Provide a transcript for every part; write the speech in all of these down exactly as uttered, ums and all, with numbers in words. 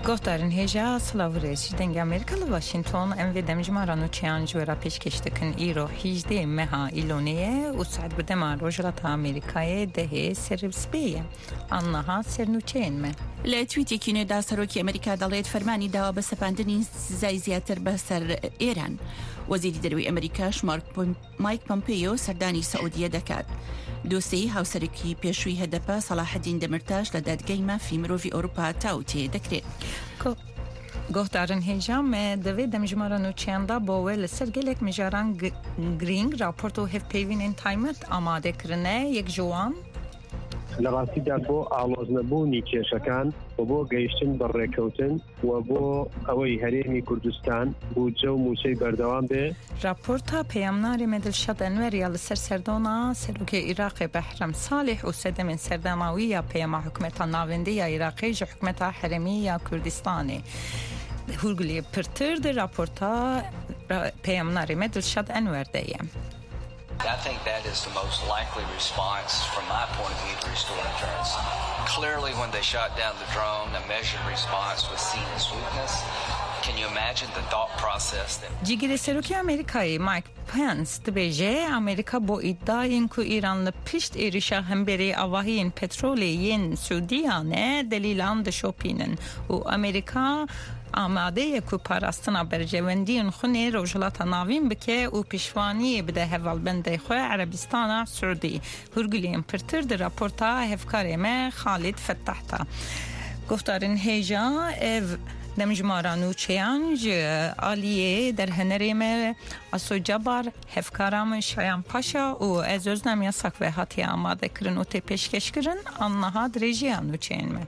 گفتارن هجا سلاوریش دنگ امریکا ل واشنطن ام وی دمجمارانو چیان جورا پیشکش دکن ایرو هجده مها ایلونیه و سعد بدما روجلات امریکای ده سربسبیه آنها سرنوچین me. لتویتی که دا سروکی امریکا دلیت فرمانی داوا بسپاندنی زای زیاتر بسر ایران. وزیر دروی امریکاش مایک پومپیو سردانی سعودیه دکات. دوسی هاوسرکی پیشوی هدپا صلاح الدین دمرتاش لدادگای مافی مروفی اروپا تاوتی دکرد. گفتارن هجام دوی دمجمارانو چیاندا باول سرگلک مجاران گرینگ راپورتو هف پیوین این تایمت آماده کرنه یک جوان لەڕاستی دا بۆ ئاڵۆزنەبوونی کێشەکان و بۆ گەیشتن بەڕێکەوتن و بۆ ئەوەی هەرێمی کوردستان بودجە و موچەی بەردەوام بێ. راپۆرتا پەیامناری مەدلشەد ئەنوەریە لەسەر سەردۆنا سەرۆکی عێراقی بەحرەم ساڵح و سەردەمین سەردەماویە پەیەما حکومەتە ناوەندەیە عێراقی ژە حکومەتە هەرەمیە کوردستانی. هورگلی پرتر د راپۆرتا پەیامناری مەدلشەد ئەنوەردەیە. I think that is the most likely response from my point of view to restore deterrence. Clearly, when they shot down the drone, a measured response was seen as weakness. Can you imagine the thought process that... جیگری سروکی امریکایی مایک پنس دبیجه امریکا با ادعای که ایران لپشت ایریشا هم بری آواهین پترولی سعودیانه دلیلان دشوپینن و امریکا آماده که پاراستنا برجوندین خونی روجلات ناوین بکه و پیشوانی بده هوال بنده خواه عربستان سعودی هرگلیم پرتر در راپورتا هفکاری ما خالد فتحتا گفتارن هیجا دمجمارانو چیانج آلیه در هنریم اسو جبار هفکارام شایان پاشا و ازوز نمی ساکوه هاتی آماده کرن و تی پیشکش کرن آنها دریجیانو چین me.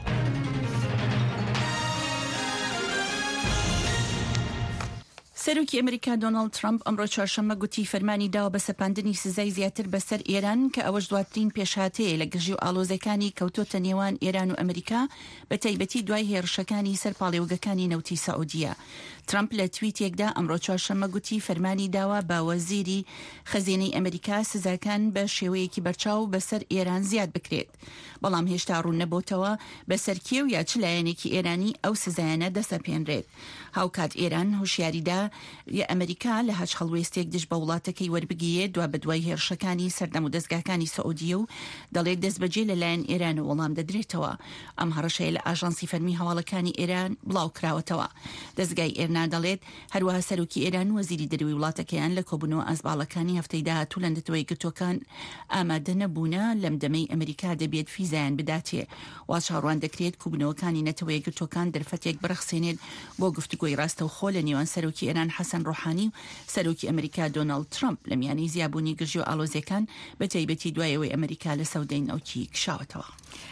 سروکی امریکا دونالد ترامپ امروز چهارشنبه گوتی فرمانی داوا بسپاندنی سزای زیاتر بسر ایران که اوج دواترین پیشاته لگرژی و آلوزکانی کەوتۆتە نێوان ایران و ئەمریکا بە تایبەتی دوای هێرشەکانی سەر پاڵێوەگەکانی نەوتی سعودیە. ترامپ لە تویتێکدا ئەمڕۆ چهارشەممە گوتی فەرمانی داوا بە وەزیری خەزینەی ئەمریکا سزاکان بە شێوەیەکی بەرچاو بەسەر ئێران زیاد بکرێت. بەڵام هێشتا ڕوون نەبووتەوە بەسەر کێ و یا چ لایەنێکی ئێرانی ئەو سزایانە دەسەپێنرێت. هاوکات ئێران هوشیاریدا یا ئەمریکا لە هەج هەڵوێستێک دژ بە وڵاتەکەی وەربگیە دوا بە دوای هێرشەکانی سەردەم و دەستگاکانی سعودیە و دەڵێت دەستبەجێ لەلایەن ئێران و وەڵام دەدرێتەوە. ئەم هەڕەشەیە لە ئاژانسی فەرمی هەواڵەکانی ئێران بڵاو کراوەتەوە. دەستگای ئێرنا دەڵێت هەروەها سەرۆکی ئێران وەزیری دەروی وڵاتەکەیان لە کۆبوونەوە ئەزباڵەکانی هەفتەی داهاتوو لە نەتەوەی گرتوەکان ئامادە نەبوونە لەم دەمەی ئەمریکا دەبێت فیزایان بداتێ. وا چاڕوان دەکرێت کوبوونەوەکانی نەتەوەی گرتوەکان دەرفەتێک بڕەخسێنێت بۆ گفتوگۆی ڕاستەوخۆ لە نێوان سەرۆکی ئێران حەسەن ڕۆحانی و سەرۆکی ئەمریکا دۆناڵد ترامپ لە میانەی زیابوونی گژی و ئالۆزیەکان بە تایبەتی دوایەوەی ئەمریکا لە سەودای نەوتی کشاوەتەوە.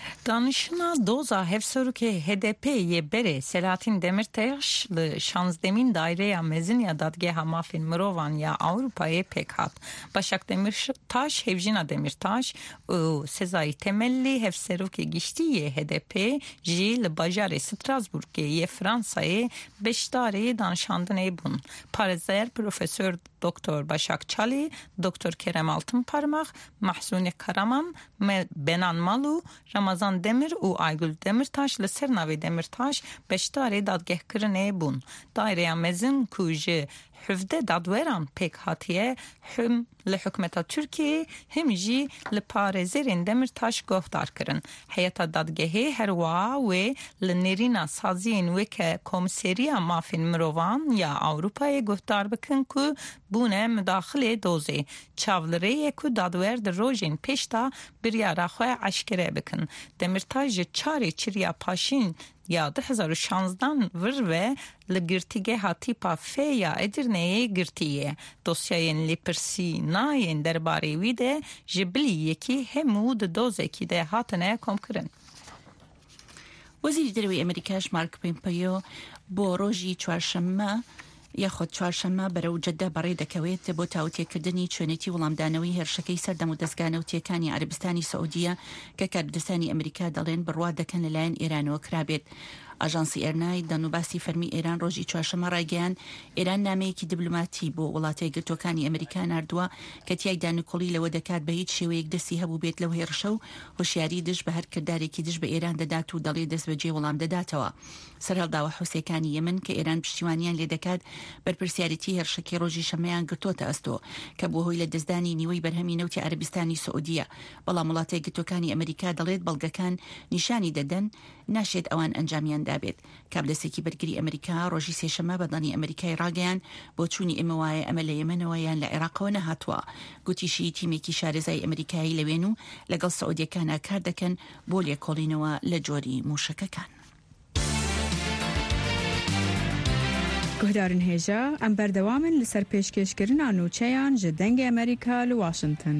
دانشنا دوزا هفسروکی هدپی بره سلاطین دمرتاش ل شانزدهمین دایره مزنیا دادگاه مافین مروان یا اروپای پکات باشک دمرتاش هفجینا دمرتاش و سزای تملی هفسروکی گشتی هدپی جیل باجار استراسبورگی فرانسای بشتاری دانشاندنه بون پارزر پروفسور دکتر باشک چالی دکتر کرم altın parmak محسون کارمان بنان مالو رمضان Demir و Aygül Demirtaş li ser navê Demirtaş beşdarê dadgehkirinê bûn. Daireya mezin ku ji hevde dadweran pêk hatiye him li hikûmeta Tirkiyeyê him jî li parêzerên Demirtaş guhdar kirin. Heyeta dadgehê her wiha wê li nêrîna saziyên weke Komîseriya Mafên Mirovan ya Ewropayê guhdar bikin ku bûne müdaxilê dozê. Çavlirêyê ku dadwer di rojên pêş de biryara xwe eşkere bikin. Demirtaş ji çarê çiriya paşîn ya du hezar û şanzdan vir ve li girtîgeha tîpa F ya Edirneyê girtiye. Dosyayên lêpirsînayên derbarê wî de ji bilî yekî hemû di dozekî de hatine komkirin. وەزیری دەروی ئەمریکاش مارک پۆمپیۆ بۆ ڕۆژی چوارشەممە یاخۆت چوارشەممە بەرەو جەددا بەڕێ دەکەوێت بۆ تاوتێکردنی چۆنێتی وەڵامدانەوەی هێرشەکەی سەردەم و دەستگانەوتیەکانی عەربستانی سعودیە کە کاربدەستانی ئەمریکا دەڵێن بڕوا دەکەن لەلایەن ئێرانەوە کرابێت. ئاژانسی ئێرنای دەنوباسی فەرمی ئێران ڕۆژی چوارشەمە ڕایگەیان ئێران نامەیەکی دیبلوماتی بۆ وڵاتە یەکگرتوەکانی ئەمریکا ناردووە کە تیایدا نکۆڵی لەوە دەکات بە هیچ شێوەیەک دەستی هەبوو بێت لەو هێرشە و هۆشیاری دژ بە هەر کردارێکی دژ بە ئێران دەدات و دەڵێ دەست بەجێ وەڵام دەداتەوە. سەرهەڵداوە حوسەکانی یەمن کە ئێران پشتیوانیان لێ دەکات بەرپرسیارەتی هێرشەکەی ڕۆژی شەمەیان گرتوۆتە ئەستۆ کە بۆ هۆی لە دەستدانی نیوەی بەرهەمی نەوتی عەرەبستانی سعودیە. بەڵام وڵاتە یەکگرتوەکانی ئەمریکا دەڵێت بەڵگەکان نیشانی دەدەن ناشێت ئەوان ئەنجامیان دابێت. کابلەسێکی بەرگری ئەمریکا ڕۆژی سێشەمە بەدڵنی ئەمریکای ڕاگەیان بۆ چوونی ئێمە وایە ئەمە لە یەمەنەوە یان لە عێراقەوە نەهاتووە. گوتیشی تیمێکی شارەزای ئەمریکایی لەوێن و لەگەڵ سعودیەکانە کار دەکەن بۆ لێکۆڵینەوە لە جۆری موشەکەکان. گهدارن هێژە ئەم بەردەوامن لەسەر پێشکەشکردنا نوچەیان ji dengê ئەمریکا li Washington.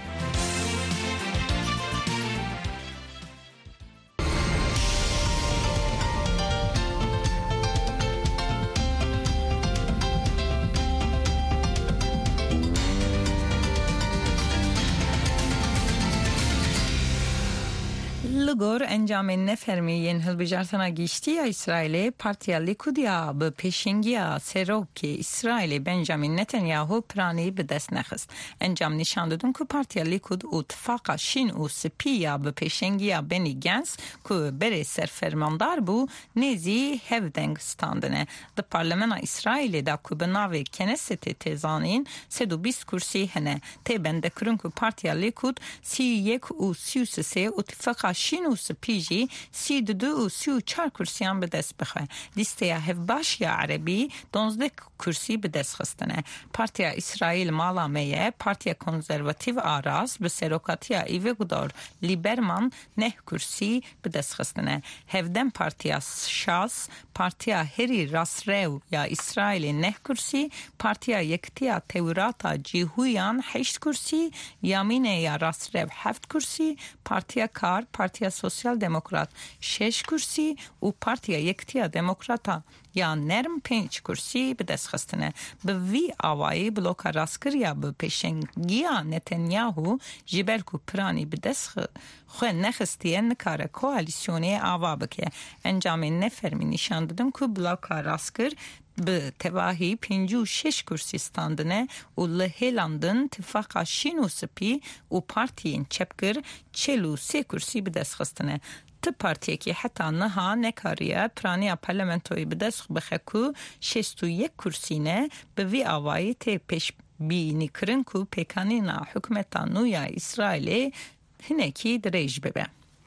لگور انجام نفرمیین هلبجارتنا گیشتی اسرائیل پارتیا لیکودیا به پیشنگی سروک اسرائیل بنجامین نتانیاهو پرانی به دست نخست. انجام نشان دادن که پارتیا لیکود اتفاق شین و سپیا به پیشنگی بنی گنس که بره سرفرماندار بو نیزی هفدنگ ستاندنه. در پارلمان اسرائیل دا که به ناوی کنست تزانین سد و بیست کرسی هنه. تی بنده کرن که پارتیا لیکود سی یک و سی و سه اتفاق شین و سپیجی سی دو دو و سی و چار کرسیان به دست بخواه. لیسته هفباش یا عربی دونزده کرسی به دست خستنه. پارتیا اسرائیل مالا میه پارتیا کنزرواتیو آراز به سروکاتیا ایوه گدار لیبرمان نه کرسی به دست خستنه. هفدن پارتیا شاس پارتیا هری راسرو یا اسرائیل نه کرسی پارتیا یکتیا توراتا جیهویان هشت کرسی یامینه یا راسرو هفت کرسی پارتیا کار پارتیا سوسیال دموکرات شش کرسی و پارتیا یکتیا دموکراتا یا نرم پنج کرسی به دست خستنه. به وی آوایی بلوکا راسکریا به پیشنگیا نتانیاهو جبل کو پرانی به دست خواه نخستیه نکاره کوالیسیونه آوا بکه. انجام نفرمی نشان دادن که بلوکا راسکر به تواهی پنجو شش کرسی ستاندنه و لهیلاندن تفاقا شین و سپی و پارتیین چپگر چلو سه کرسی به دست خستنه. ت پارتیه که حتی نها نکاریه پرانی پارلمنتوی به دست بخکو شست و یک کرسی نه به وی آوایی تی پیش بینی کرن که پیکانینا حکمتا نویا اسرائیل هنکی دریج ببه.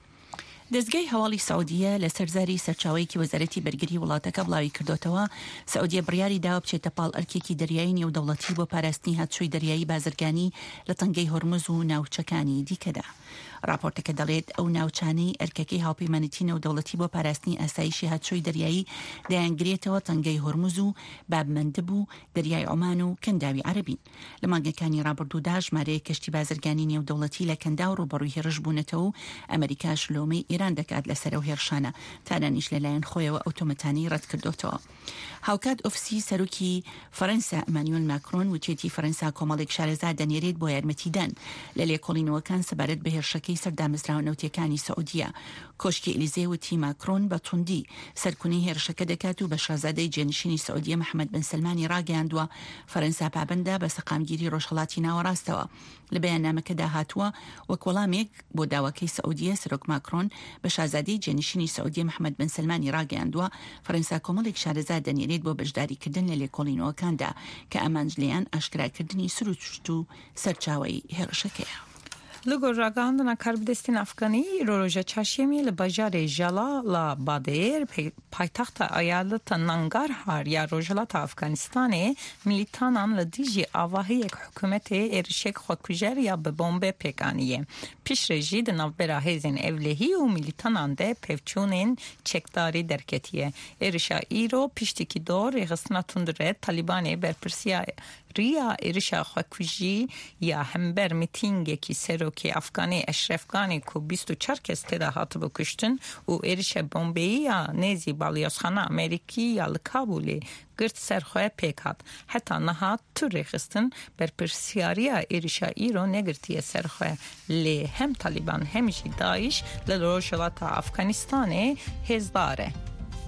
دەستگای هەواڵی سعودیە لە سەرزاری سەرچاوەیەکی وەزارەتی بەرگری وڵاتەکە بڵاوی کردوتەوە سعودیە بڕیاری داوە بچێتە پاڵ ئەرکێکی دەریایی نێودەوڵەتی بۆ پاراستنی هاتشوی دەریایی بازرگانی لە تەنگەی هۆرمز و ناوچەکانی دیکەدا. راپۆرتەکە دەڵێت ئەو ناوچانەی ئەرکەکەی هاوپەیمانیتی نێودەوڵەتی بۆ پاراستنی ئاسایشی هاتشوی دەریایی دەیانگرێتەوە تەنگەی هۆرمز و بابمەندب و دەریای عۆمان و کەنداوی عەرەبین. لە مانگەکانی ڕابردوودا ژمارەیە کەشتی بازرگانی نێودەوڵەتی لە کەندا و ڕوبەڕووی هێرش بوونەتەوە و ئەمریکاش لۆمەی ئێران دەکات لەسەر ئەو هێرشانە تادانیش لەلایەن خۆیەوە ئۆتۆمەتانی ڕەت کردوتەوە. هاوکات ئۆفسی سەرۆکی فەرەنسا ئەمانوێل ماکرۆن وتێتی فەرەنسا کۆمەڵێک شارەزا دەنێرێت بۆ یارمەتیدان لە لێکۆڵینەوەکان سەبارەت بە هێرشەکەی سەردامەزراوە نەوتیەکانی سعودیە. کۆشکی ئێلیزێ وتی ماکرۆن بە توندی سەرکونی هێرشەکە دەکات و بە شازادەی جێنشینی سعودیە محەممەد بن سلمانی ڕاگەیاندووە فەرەنسا پابەندە بە سەقامگیری ڕۆژهەڵاتی ناوەڕاستەوە. لە بەیاننامەکەدا هاتووە وەک وەڵامێک بۆ داواکەی سعودیە سەرۆک ماکرۆن بە شازادەی جێنشینی سعودیە محەممەد بن سلمانی ڕاگەیاندووە فەرەنسا کۆمەڵێک شارەزا دەنێرێت بۆ بەشداریکردن لە لێکۆڵینەوەکاندا کە ئەمانج لێیان ئاشکراکردنی سروچت و سەرچاوەی هێرشەکەیە. لگور راگاندنا کربدستین افغانی روژه چاشمی لباجار جلا لا بادیر پایتخت ایالت ننگرهار یا روجلات افغانستان میلیتانان لدیجی آواهی یک حکومت ارشک خودکجر یا به بمب پیکانیه. پیش رژید نوبرا هزین اولهی و میلیتانان ده پفچونین چکداری درکتیه. ارشا ایرو پیشتکی دور رغسنا تندره طالبان برپرسیا ریا ارشا خودکجی یا همبر میتینگی که سروکی افغانی اشرفگانی که بیست و چهار کس تداهات بکشتن و ارشا بمبئی یا نیزی بالیاسخانه امریکی یا لکابولی گرد سرخواه پیکات. حتی نها تو رخستن بر پرسیاریا ارشا ایرو نگرتی سرخواه لی هم طالبان همشی داعش لروجلات افغانستان هزداره.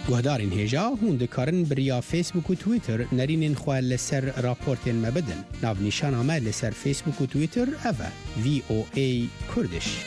گهدارین هیجا هون دکارن بریا فیسبوک و تویتر نرینین خواه لسر راپورتین مبدن. ناو نیشان آمد لسر فیسبوک و تویتر اوه وی او ای کردش.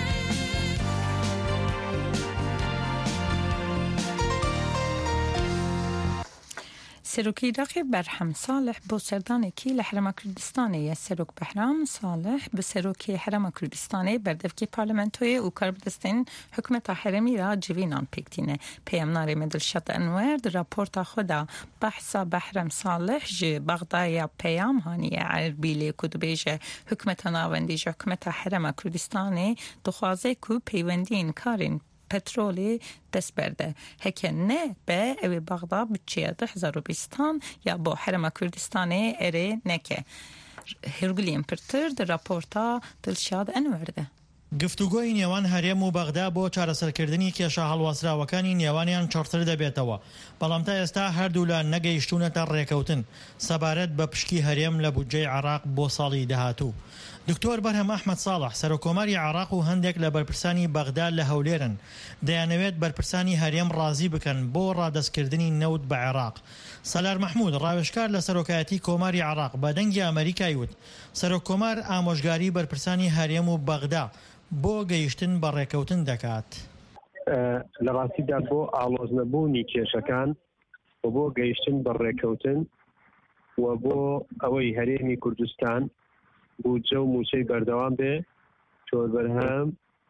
سروکی رقی برهم صالح با سردان کی لحرم کردستانه یا سروک بهرام صالح به سروکی حرم کردستانه بردفکی پارلمانتوی او کاربدستین حکمت حرمی را جوینان پیکتینه پیامنار مدلشت انور در راپورت خدا بحثا بهرام صالح جه بغدای پیام هانی عربیلی کدبیج حکمت ناوندیج حکمت حرم کردستانه دخوازه کو پیوندین کارین پترولی دست برده هکه نه به اوی بغداد بچه ده هزار و بیستان یا با حرم کردستانه اره نکه هرگلیم پرتر در راپورتا دلشاد انورده گفتوگۆی نێوان هەرێم و بەغدا بۆ چارەسەرکردنی کێشە هەڵواسراوەکانی نێوانیان چڕتر دەبێتەوە بەڵام تا ئێستا هەردوو لە نەگەیشتوونەتە ڕێکەوتن سەبارەت بە پشکی هەرێم لە بودجەی عێراق بۆ ساڵی داهاتوو. دکتۆر بەرهەم ئەحمەد ساڵح سەرۆکۆماری عێراق و هەندێک لە بەرپرسانی بەغدا لە هەولێرن دەیانەوێت بەرپرسانی هەرێم ڕازی بکەن بۆ ڕادەستکردنی نەوت بە عێراق. سەلار مەحموود ڕاوێژکار لە سەرۆکایەتی کۆماری عێراق بە دەنگی ئەمریکای وت سەرۆکۆمار ئامۆژگاری بەرپرسانی هەرێم و بەغدا بۆ گەیشتن بە ڕێکەوتن دەکات. لە ڕاستیدا بۆ ئاڵۆزنەبوونی کێشەکان و بۆ گەیشتن بە ڕێکەوتن و بۆ ئەوەی هەرێمی کوردستان بودجە و موچەی بەردەوام بێ چۆر بەرهەم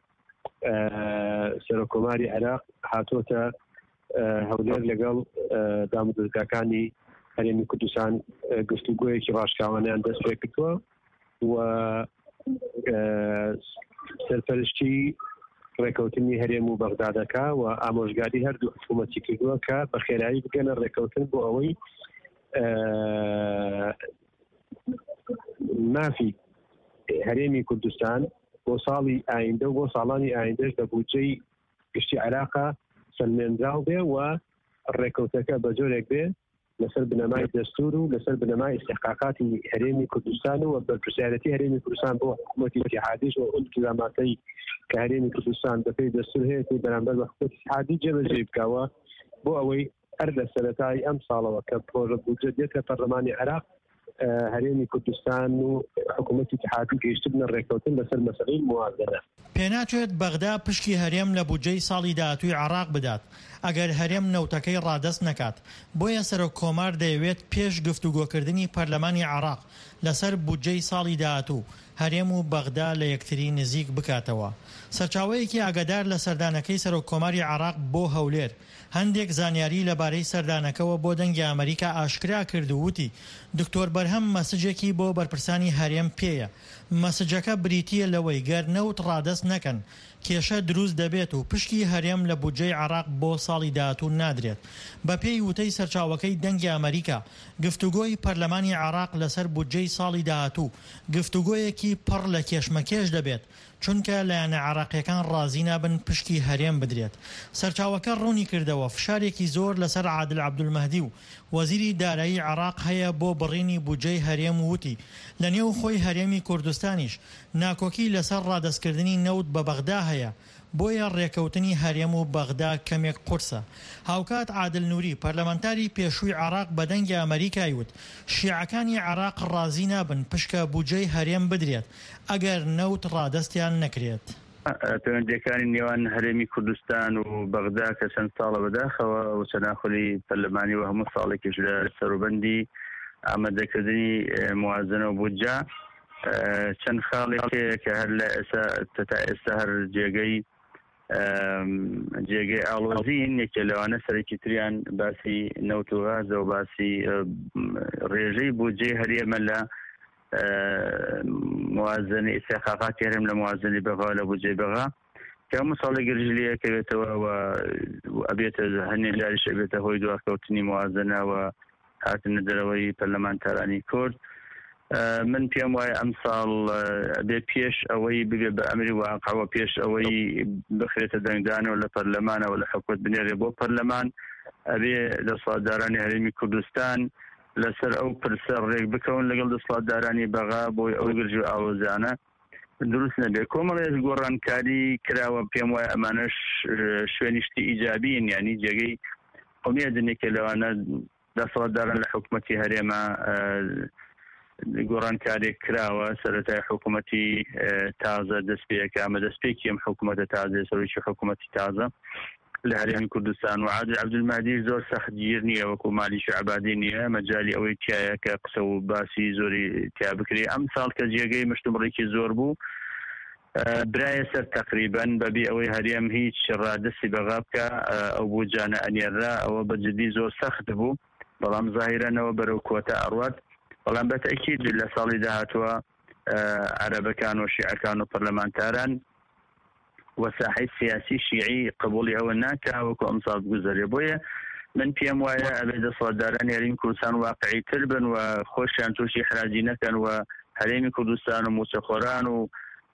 سەرۆکۆماری عێراق هاتۆتە هەولێر لەگەڵ دامەزراوەکانی هەرێمی کوردستان گفتوگۆیەکی ڕاشکاوانیان دەست پێ کردووە و سەرپەرشتی ڕێکەوتنی هەرێم و بەغدادەکە و ئامۆژگاری هەردوو حکوومەتی کردووە کە بە خێرایی بگەنە ڕێکەوتن بۆ ئەوەی مافی هەرێمی کوردستان بۆ ساڵی ئایندە و بۆ ساڵانی ئایندەش بە بودجەی گشتی عێراقا سەلمێنراو بێ و ڕێکەوتەکە بە جۆرێک بێ لەسەر بنەمای دەستور و لەسەر بنەمای استحقاقاتی هەرێمی کوردستان و بەرپرسیارەتی هەرێمی کوردستان بۆ حکوومەتی اتحادیش و ئولتزاماتی کە هەرێمی کوردستان بەپێی دەستور هەیە بەرامبەر بە حکوومەتی اتحادی جێبەجێ بکەوە بۆ ئەوەی هەر لە سەرەتای ئەم ساڵەوە کە پرۆژە بودجە دێتە پەرلەمانی عێراق هەرێمی کوردستان و حکوومەتی اتحادی گەیشت بنە ڕێکەوتن لەسەر مەسەلەی موازنە. پێناچێت بەغدا پشکی هەرێم لە بودجەی ساڵی داهاتووی عێراق بدات ئەگەر هەرێم نەوتەکەی ڕادەست نەکات بۆیە سەرۆککۆمار دەیەوێت پێش گفتوگۆکردنی پەرلەمانی عێراق لەسەر بودجەی ساڵی داهاتوو هەرێم و بەغدا لە یەکتری نزیک بکاتەوە. سەرچاوەیەکی ئاگادار لە سەردانەکەی سەرۆککۆماری عێراق بۆ هەولێر هەندێک زانیاری لەبارەی سەردانەکەەوە بۆ دەنگی ئەمریکا ئاشکرا کرد و وتی دکتۆر بەرهەم مەسجێکی بۆ بەرپرسانی هەرێم پێیە مەسجەکە بریتیە لەوەی گەر نەوت ڕادەست نەکەن کێشە دروست دەبێت و پشکی هەرێم لە بودجەی عێراق بۆ ساڵی داهاتوو نادرێت. بە پێی وتەی سەرچاوەکەی دەنگی ئەمریکا گفتوگۆی پەرلەمانی عێراق لەسەر بودجەی ساڵی داهاتوو گفتوگۆیەکی پڕ لە کێشمەکێش دەبێت چونکە لایەنە عێراقیەکان ڕازی نابن پشکی هەرێم بدرێت. سەرچاوەکە ڕوونی کردەوە فشارێکی زۆر لەسەر عادل عەبدولمەهدی و وەزیری دارایی عێراق هەیە بۆ بڕینی بودجەی هەرێم وتی لە نێو خۆی هەرێمی کوردستانیش ناکۆکی لەسەر ڕادەستکردنی نەوت بە بەغدا هەیە بۆیە ڕێکەوتنی هەرێم و بەغدا کەمێک قورسە. هاوکات عادل نووری پەرلەمانتاری پێشووی عێراق بە دەنگی ئەمریکای وت شیعەکانی عێراق ڕازی نابن پشکە بودجەی هەرێم بدرێت ئەگەر نەوت ڕادەستیان نەکرێت. پەیوەندیەکانی نێوان هەرێمی کوردستان و بەغدا کە چەند ساڵە بەداخەوە و چەناخۆلی پەرلەمانی و هەموو ساڵێکیش لە سەروبەندی ئامادەکردنی موازنە و بودجە چەند خاڵێک کە هەر لە ئێستا تا ئێستا هەر جێگەی جێگەی ئاڵۆزین یەکێ لەوانە سەرەکی تریان باسی نەوت و غازە و باسی ڕێژەی بودجەی هەرێمە لە موازنەی استحقاقاتی هەرێم لە موازنەی بەغا لە بودجەی بەغا کە هەموو ساڵێک گرژلی ئەکەوێتەوە و ئەبێتە هەندێک جاریش ئەبێتە هۆی دواکەوتنی موازنە و هاتنە دەرەوەی پەرلەمانتارانی کورد. من پێم وایە ئەم ساڵ بێ پێش ئەوەی بگە بە ئەمری واقعەوە پێش ئەوەی بخرێتە دەنگدانەوە لە پەرلەمانەوە لە حکومەت بنێرێ بۆ پەرلەمان ئەبێ دەسەڵاتدارانی هەرێمی کوردستان لەسەر ئەو پرسە ڕێک بکەون لەگەڵ دەسەڵاتدارانی بەغا بۆی ئەو گرژ و ئاوەزانە دروست نەبێ. کۆمەڵێک گۆڕانکاری کراوە پێم وایە ئەمانەش شوێنیشتی ئیجابین یعنی جێگەی قومیەدنێکە لەوانە دەسەڵاتدارن لە حکوومەتی هەرێمە گۆڕانکارێک کراوە سەرەتای حکوومەتی تازە دەستپێکە ئەمە دەستپێکی ئەم حکوومەتە تازە سەرۆکی حکوومەتی تازە لە هەرێمی کوردستان و عادل عەبدولمەجید زۆر سەختگیر نییە وەکو مالی شەعبادی نییە مەجای ئەوەی تایە کە قسە و باسی زۆری تیا بکرێ ئەم ساڵ کە جێگەی مشتومڕێکی زۆر بوو برایە سەر تقریبا بەبێ ئەوەی هەرێم هیچ ڕادستی بەغا بکە ئەو بوو جانە ئەنێرا ئەوە بەجددی زۆر سەخت بوو بەڵام زاهیرەنەوە بەرەو کۆتا ئەڕوات بەڵام بەتەکید لە ساڵی داهاتوە عەرەبەکان و شیعەکان و پەرلەمانتاران وەساحەی سیاسی شیعی قبولی ئەوە ناکا وەکو ئەم ساڵ بگوزارێ بۆیە من پێم وایە ئەبێ دەسەڵاتداران یاریمی کوردستان واقعیتر بن و خۆشیان تووشی حراجی نەکەن و هەرێمی کوردستان و موچەخۆران و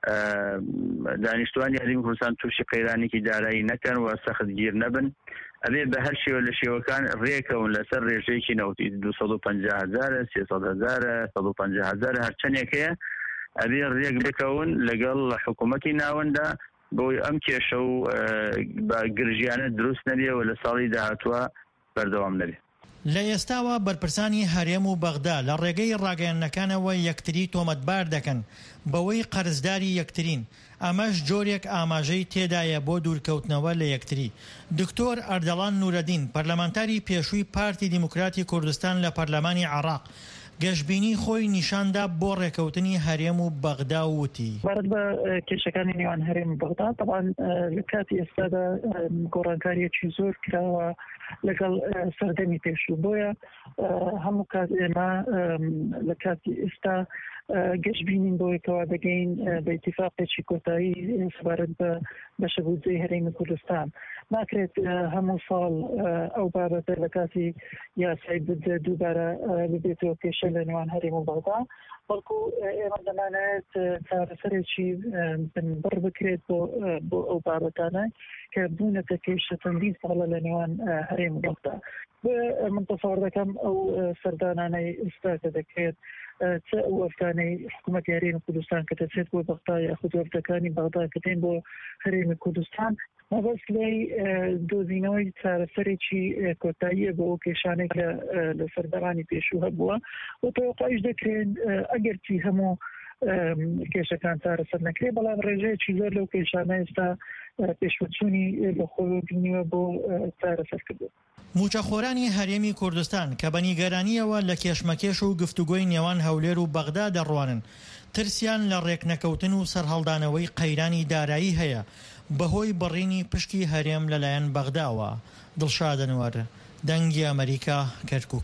دانیشتوان یاریمی کوردستان تووشی قەیرانێکی دارایی نەکەن و سەختگیر نەبن ئەبێ بە هەر شێوە لە شێوەکان ڕێکەون لەسەر ڕێژەیەکی نەوتی دووسەد و پەنجا هەزارە سێسەد هەزارە سەد و پەنجا هەزارە هەر چەندێک هەیە ئەبێ ڕێک بکەون لەگەڵ حکوومەتی ناوەندا بۆی ئەم کێشە و بە گرژیانە دروست نەبێ و لە ساڵی داهاتوە بەردەوام نەبێ. لە ئێستاوە بەرپرسانی هەرێم و بەغدا لە ڕێگەی ڕاگەیاندنەکانەوە یەکتری تۆمەتبار دەکەن بەوەی قەرزداری یەکترین ئەمەش جۆرێک ئاماژەی تێدایە بۆ دوورکەوتنەوە لە یەکتری. دکتۆر ئەردەڵان نورەدین پەرلەمانتاری پێشووی پارتی دیموکراتی کوردستان لە پەرلەمانی عێراق گەشتبینی خۆی نیشاندا بۆ ڕێکەوتنی هەرێم و بەغدا وتی بەرد بە کێشەکانی نێوان هەرێم و بەغدا طبعا لە کاتی ئێستادا گۆڕانکاریەکی زۆر کراوە لەگەڵ سەردەمی پێشوو بۆیە هەموو کات ئێمە لە کاتی ئێستا گەشتبینین بۆیەکەوە دەگەین بە ئیتیفاقێکی کۆتایی سەبارەت بە بەشەبوودجەی هەرێمی کوردستان ناکرێت هەموو ساڵ ئەو بابەتە لە کاتی یاسای بودجە دووبارە ببێتەوە کێشە لە نێوان هەرێم و بەغدا بەڵکو ئێمە دەمانەوێت چارەسەرێکی بڕ بکرێت بۆ ئەو بابەتانە کە بوونەتە کێشە چەندین ساڵە لە نێوان هەرێم و بەغدا من تەسەوڕ دەکەم ئەو سەردانانەی ئێستا کە دەکرێت چه ئەو وەفتانەی حکوومەتی هەرێمی کوردستان کە دەچێت بۆ بەغدا یاخود وەفتەکانی بەغدا کە دێن بۆ هەرێمی کوردستان مەبەست لای دۆزینەوەی چارەسەرێکی کۆتاییە بۆ ئەو کێشانێک لە سەردەمانی پێشوو هەبووە و تەوەقعیش دەکرێن ئەگەرچی هەموو کێشەکان چارەسەر نەکرێت بەڵام ڕێژەیەکی زۆر لەو کێشانە ئێستا پێشوەچوونی بە خۆی بینیوە بۆ چارەسەرکردن. موچەخۆرانی هەرێمی کوردستان کە بە نیگەرانیەوە لە کێشمەکێش و گفتوگۆی نێوان هەولێر و بەغدا دەڕوانن ترسیان لە ڕێکنەکەوتن و سەرهەڵدانەوەی قەیرانی دارایی هەیە بەهۆی بڕینی پشکی هەرێم لەلایەن بەغداوە. دڵشاد ئەنوەر دەنگی ئەمریکا کەرکووک.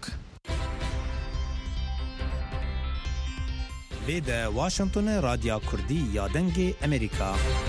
لێدە واشنگتن رادیا کوردی یا دەنگی ئەمریکا.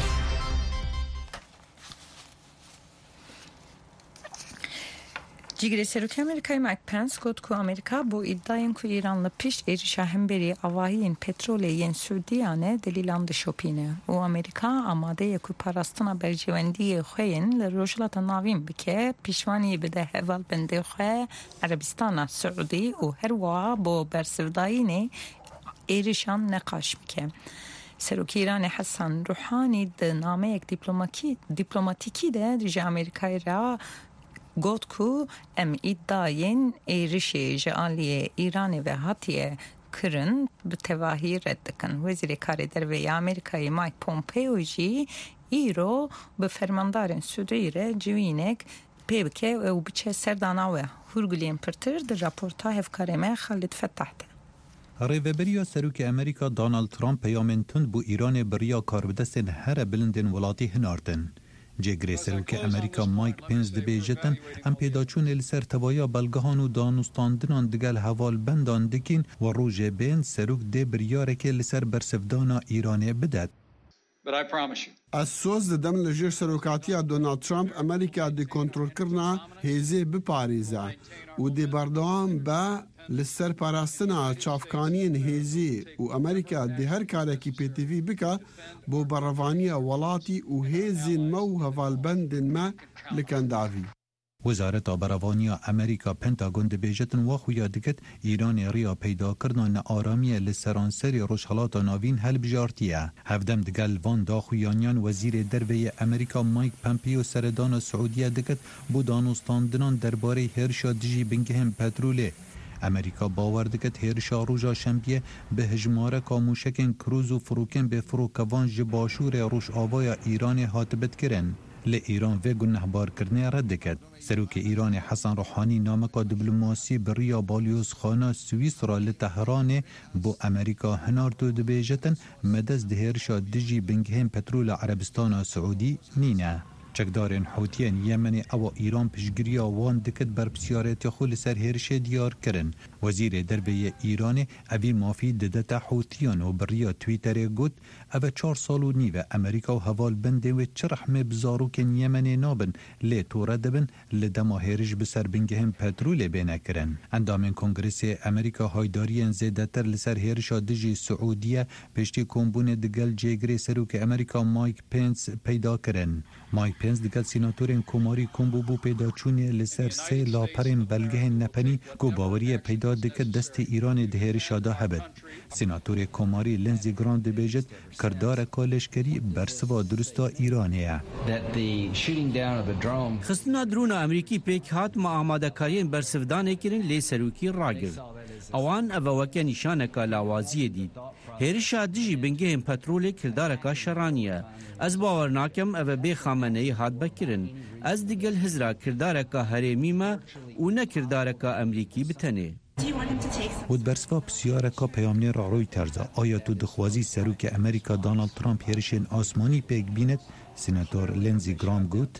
جیگری سەرۆکی ئەمریکای مایک پێنس گوت کو ئەمریکا بۆ ئیددایەن کو ئیران لە پشت عێریشە هەمبەری ئاڤاهیên پێترۆلê yên Sûdiyanê delilan dişopîne û ئەمریکا ئامادەیە ku parastina berjewendiyê xwe yên li rojhilata navîn bike pîşvanî bide hevalbendê xwe Erebistana Siûdî û her wiha bo bersivdayînê êrişan neqaş bike. Serokê Îranê Hesan Ruhanî di nameyek dîplomatîkî de ji Amerîkayê re got ku em îddayên êrişê ji aliyê Îranê ve hatiye kirin bi tevahî red dikin. Wezîrê Karê Derve ya Amerîkayê Mike Pompeo jî îro bi fermandarên Sûdiyê re civînek pê bike û biçe serdana we. Hûrgiliyên pirtir di raporta hevkarê me Xalid Fettah de. Rêveberiya Serokê Amerîka Donald Trump peyamên tund bû Îranê biriya karbidestên here bilindên welatî hinardin. Cêgirê Serokê Amerîka Mike Pence dibêjetin em pêdaçûnê li ser tevaya belgehan û danûstandinan digel hevalbendan dikîn we rojê bên serok dê biryarekê li ser bersivdana Îranê bide. Ez soz didim li jêr serokatiya Donald Trump Amerîka dê kontrolkirina hêzê biparêze û dê berdewam be li ser parastina çavkaniyên hêzî û Amerîka dê her karekî pêtevî bike bo berevaniya welatî û hêzên me û hevalbendên me li kendavî. وزارت بروانیا امریکا پنتاگون دبیجتن واخویا دکت ایران ریا پیدا کردن نارامی لسرانسری روشحالات ناوین هل بجارتیه. هفدم دگل وان داخویانیان وزیر دروی امریکا مایک پمپیو سردان سعودیه دکت بودانوستاندنان درباره هرشا دجی بنگهم پتروله. امریکا باور دکت هرشا روژا شنبیه به هجماره کاموشکن کروز و فروکن به فروکوان جباشور روش آوایا ایران هاتبت کرن. لإيران في گنهبار کرنه رد کرد. سروک ایران حسن روحانی نامکا دیپلماسی بریا بالیوز خانه سویسرا لتهران بو امریکا هنارتو دبیجتن مدز دهرشا دجی بنگهم پترول عربستان سعودی نینه. چکدارین حوتیان یمنی او ایران پشگریا وان دکت بر بسیارت خول سر هرش دیار کرن. وزیر دربی ایران اوی مافی ددتا حوتیان و بریا تویتر گود او چار سالو نیو امریکا و حوال بنده و چرحم بزاروکن یمن نابن لی توره دبن لدما هرش بسر بنگهم پترول بینه کرن. اندامین کنگرس امریکا هایدارین زیدتر لسر هرشا دجی سعودیه پشتی کمبون دگل جیگری سروک امریکا مایک پینس پیدا کرن. مایک پنز دگل سیناتورین کوماری کومبو بو پیدا چونی لسر سه لاپرین بلگه نپنی کو باوری پیدا دکت دست ایران دهیر شاده هبد. سیناتور کوماری لنزی گراند بیجت کردار کالشکری برسوا درستا ایرانیه. خستنا درون امریکی پیک هات ما آماده کارین برسفدانه کرن لی سروکی راگر. اوان اووکه نشانکا لاوازی دید. هیرشا دجی بنگهم پترول کردارکا شرانیه. از باور ناکم او بی خامنهی هات بکرن. از دیگل هزرا کردارکا هریمی ما و نه کردارکا امریکی بتنه. ود برسوا بسیارکا پیامنی را روی ترزا آیا تو دخوازی سروک امریکا دانالد ترامپ هیرشین آسمانی پیک بیند؟ سیناتور لنزی گرام گوت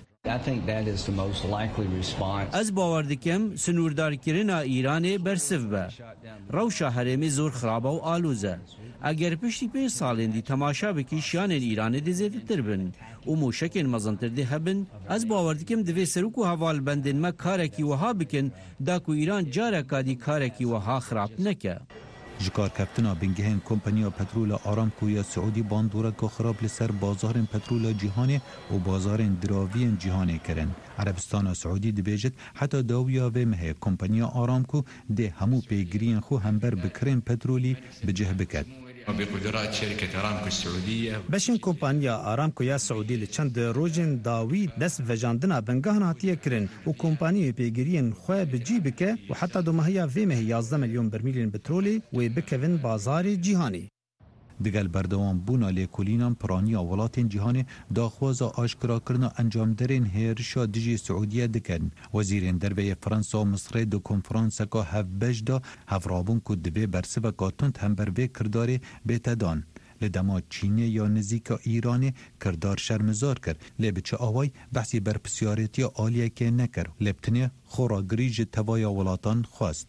از باور دکم سنوردار کرنا ایران برسف به روشا هرمی زور خرابه و آلوزه اگر پشتی پی سالین دی تماشا بکی شیان ایران دی زیده تر بن و موشکن مزنتر دی هبن از باور دکم دوی سروکو حوال بندن ما کارکی وها بکن داکو ایران جارکا دی کارکی وها خراب نکه. جکار کفتنا بنگهن کمپانیا پترول آرامکو یا سعودی باندوره که خراب لسر بازار پترول جهانی و بازار دراوی جهانی کرن. عربستان سعودی دبیجت حتی داویا و مه کمپانیا آرامکو ده همو پیگرین خو همبر بکرین پترولی بجه بکد. بقدرات شركة أرامكو السعودية بشين كومبانيا أرامكو يا سعودي لچند روجن داوي دس فجاندنا بنگهن هاتيه كرن و كومبانيا بيگرين خواه بجي بكه و حتى دو مهيا في مه يازده مليون برميل بترولي و بكوين بازار جهاني. دگل بردوان بونا لیکولینان پرانیا ولاتین جهان داخوازا آشکرا کرنا انجام درین هیرشا دیجی سعودیه دکن. وزیرین دربی فرانسا و مصر دو کنفرانس که هف بجدا هف رابون که دبی برسه و کاتوند هم بر بی کردار بیتدان. لدما چینی یا نزیک ایرانی کردار شرمزار کرد. لبچه آوای بحثی بر پسیارتی آلیه که نکر. لبتنی خورا گریج توایا ولاتان خواست.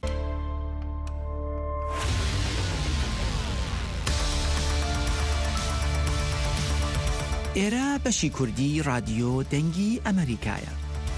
ئێرە بەشی کوردی رادیۆ دەنگی ئەمریکایە.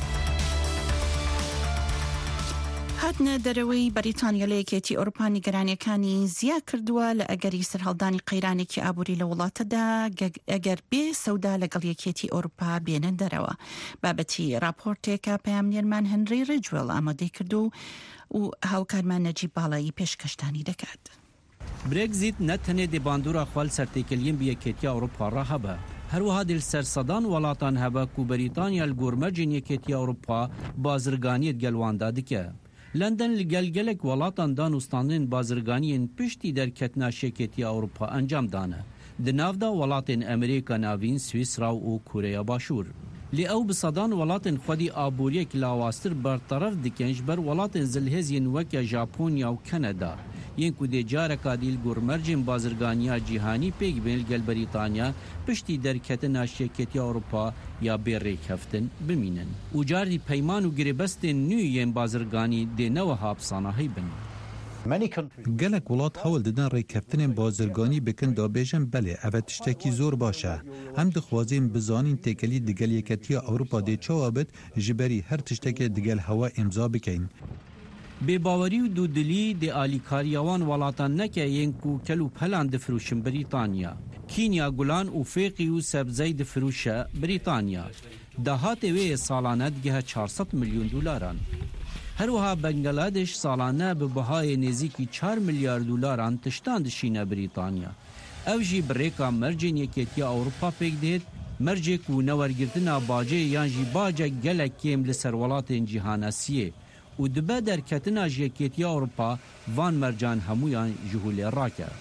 هاتنە دەرەوەی بەریتانیا لە یەکێتی ئەوروپا نیگەرانیەکانی زیاد کردووە لە ئەگەری سەرهەڵدانی قەیرانێکی ئابووری لە وڵاتەدا ئەگەر بێ سەودا لەگەڵ یەکێتی ئەوروپا بێنە دەرەوە. بابەتی راپۆرتێکە پەیامنێرمان هەنری ڕێجوێڵ ئامادەی کردو و هاوکارمان نەجیب باڵایی پێشکەشتانی دەکات. برێگزیت نەتەنێ دێباندورە خوال سەرتێکەلیین بە یەکێتی ئەوروپا ڕاهەبە. هەروەها دلسەرسەدان وڵاتان هەبە کو بەریتانیا گۆرمەرجین یەکێتی ئەوروپا بازرگانیت گەلواندا دکە. لندن لگلگلک ولاتان دانوستانین بازرگانین پشتی در کتناشیکتی اروپا انجام دانه. دنافدا ولاتین امریکا ناوین سویسرا و کره باشور. لی او بصدان ولاتین خودی آبوریک لاواستر برطرف دکنج بر ولاتین زلهزین وکا ژاپونیا و کانادا. ین کودی جارکا دیل گورمرجین بازرگانیا جیهانی پیگ بین گل بریتانیا پشتی در کتناشیکتی اروپا یا بیریک هفتن بمینن. و جاری پیمان و گریبستین نیوین بازرگانی دینو هابسانه بن. گلک ولات حول دادن ریکفتن بازرگانی بکن دا بیجن بله اوه تشتکی زور باشه. هم دخوازیم بزانین تکلی دگل یکتی اروپا دی چوابد جبری هر تشتکی دگل هوا امضا بکن. بێباوەری و دوودلی دێ ئالیکاریەوان وڵاتان نەکە یەنک و کەل و پەلان دەفروشن بریتانیا. کینیا گولان و فێقی و سەبزەی دفروشە بریتانیا داهاتێ وێ ساڵانە دیگەهە چهارسەد میلیۆن دولاران هەروەها بەنگەلادێش ساڵانە بە بەهای نێزیکی چوار میلیارد دولاران تشتان دشینە بریتانیا ئەو ژی بڕێکا مەرجێن یەکێتیە ئەوروپا پێک دێت مەرجێک و نەوەرگرتنا باجێ یانژی باجە گەلێک کێم لەسەر وڵاتên جیهانەسیە و دبە دەرکەتنا ژ یەکێتیە ئەوروپا وان مەرجان هەمویان ji هولێ ڕاکە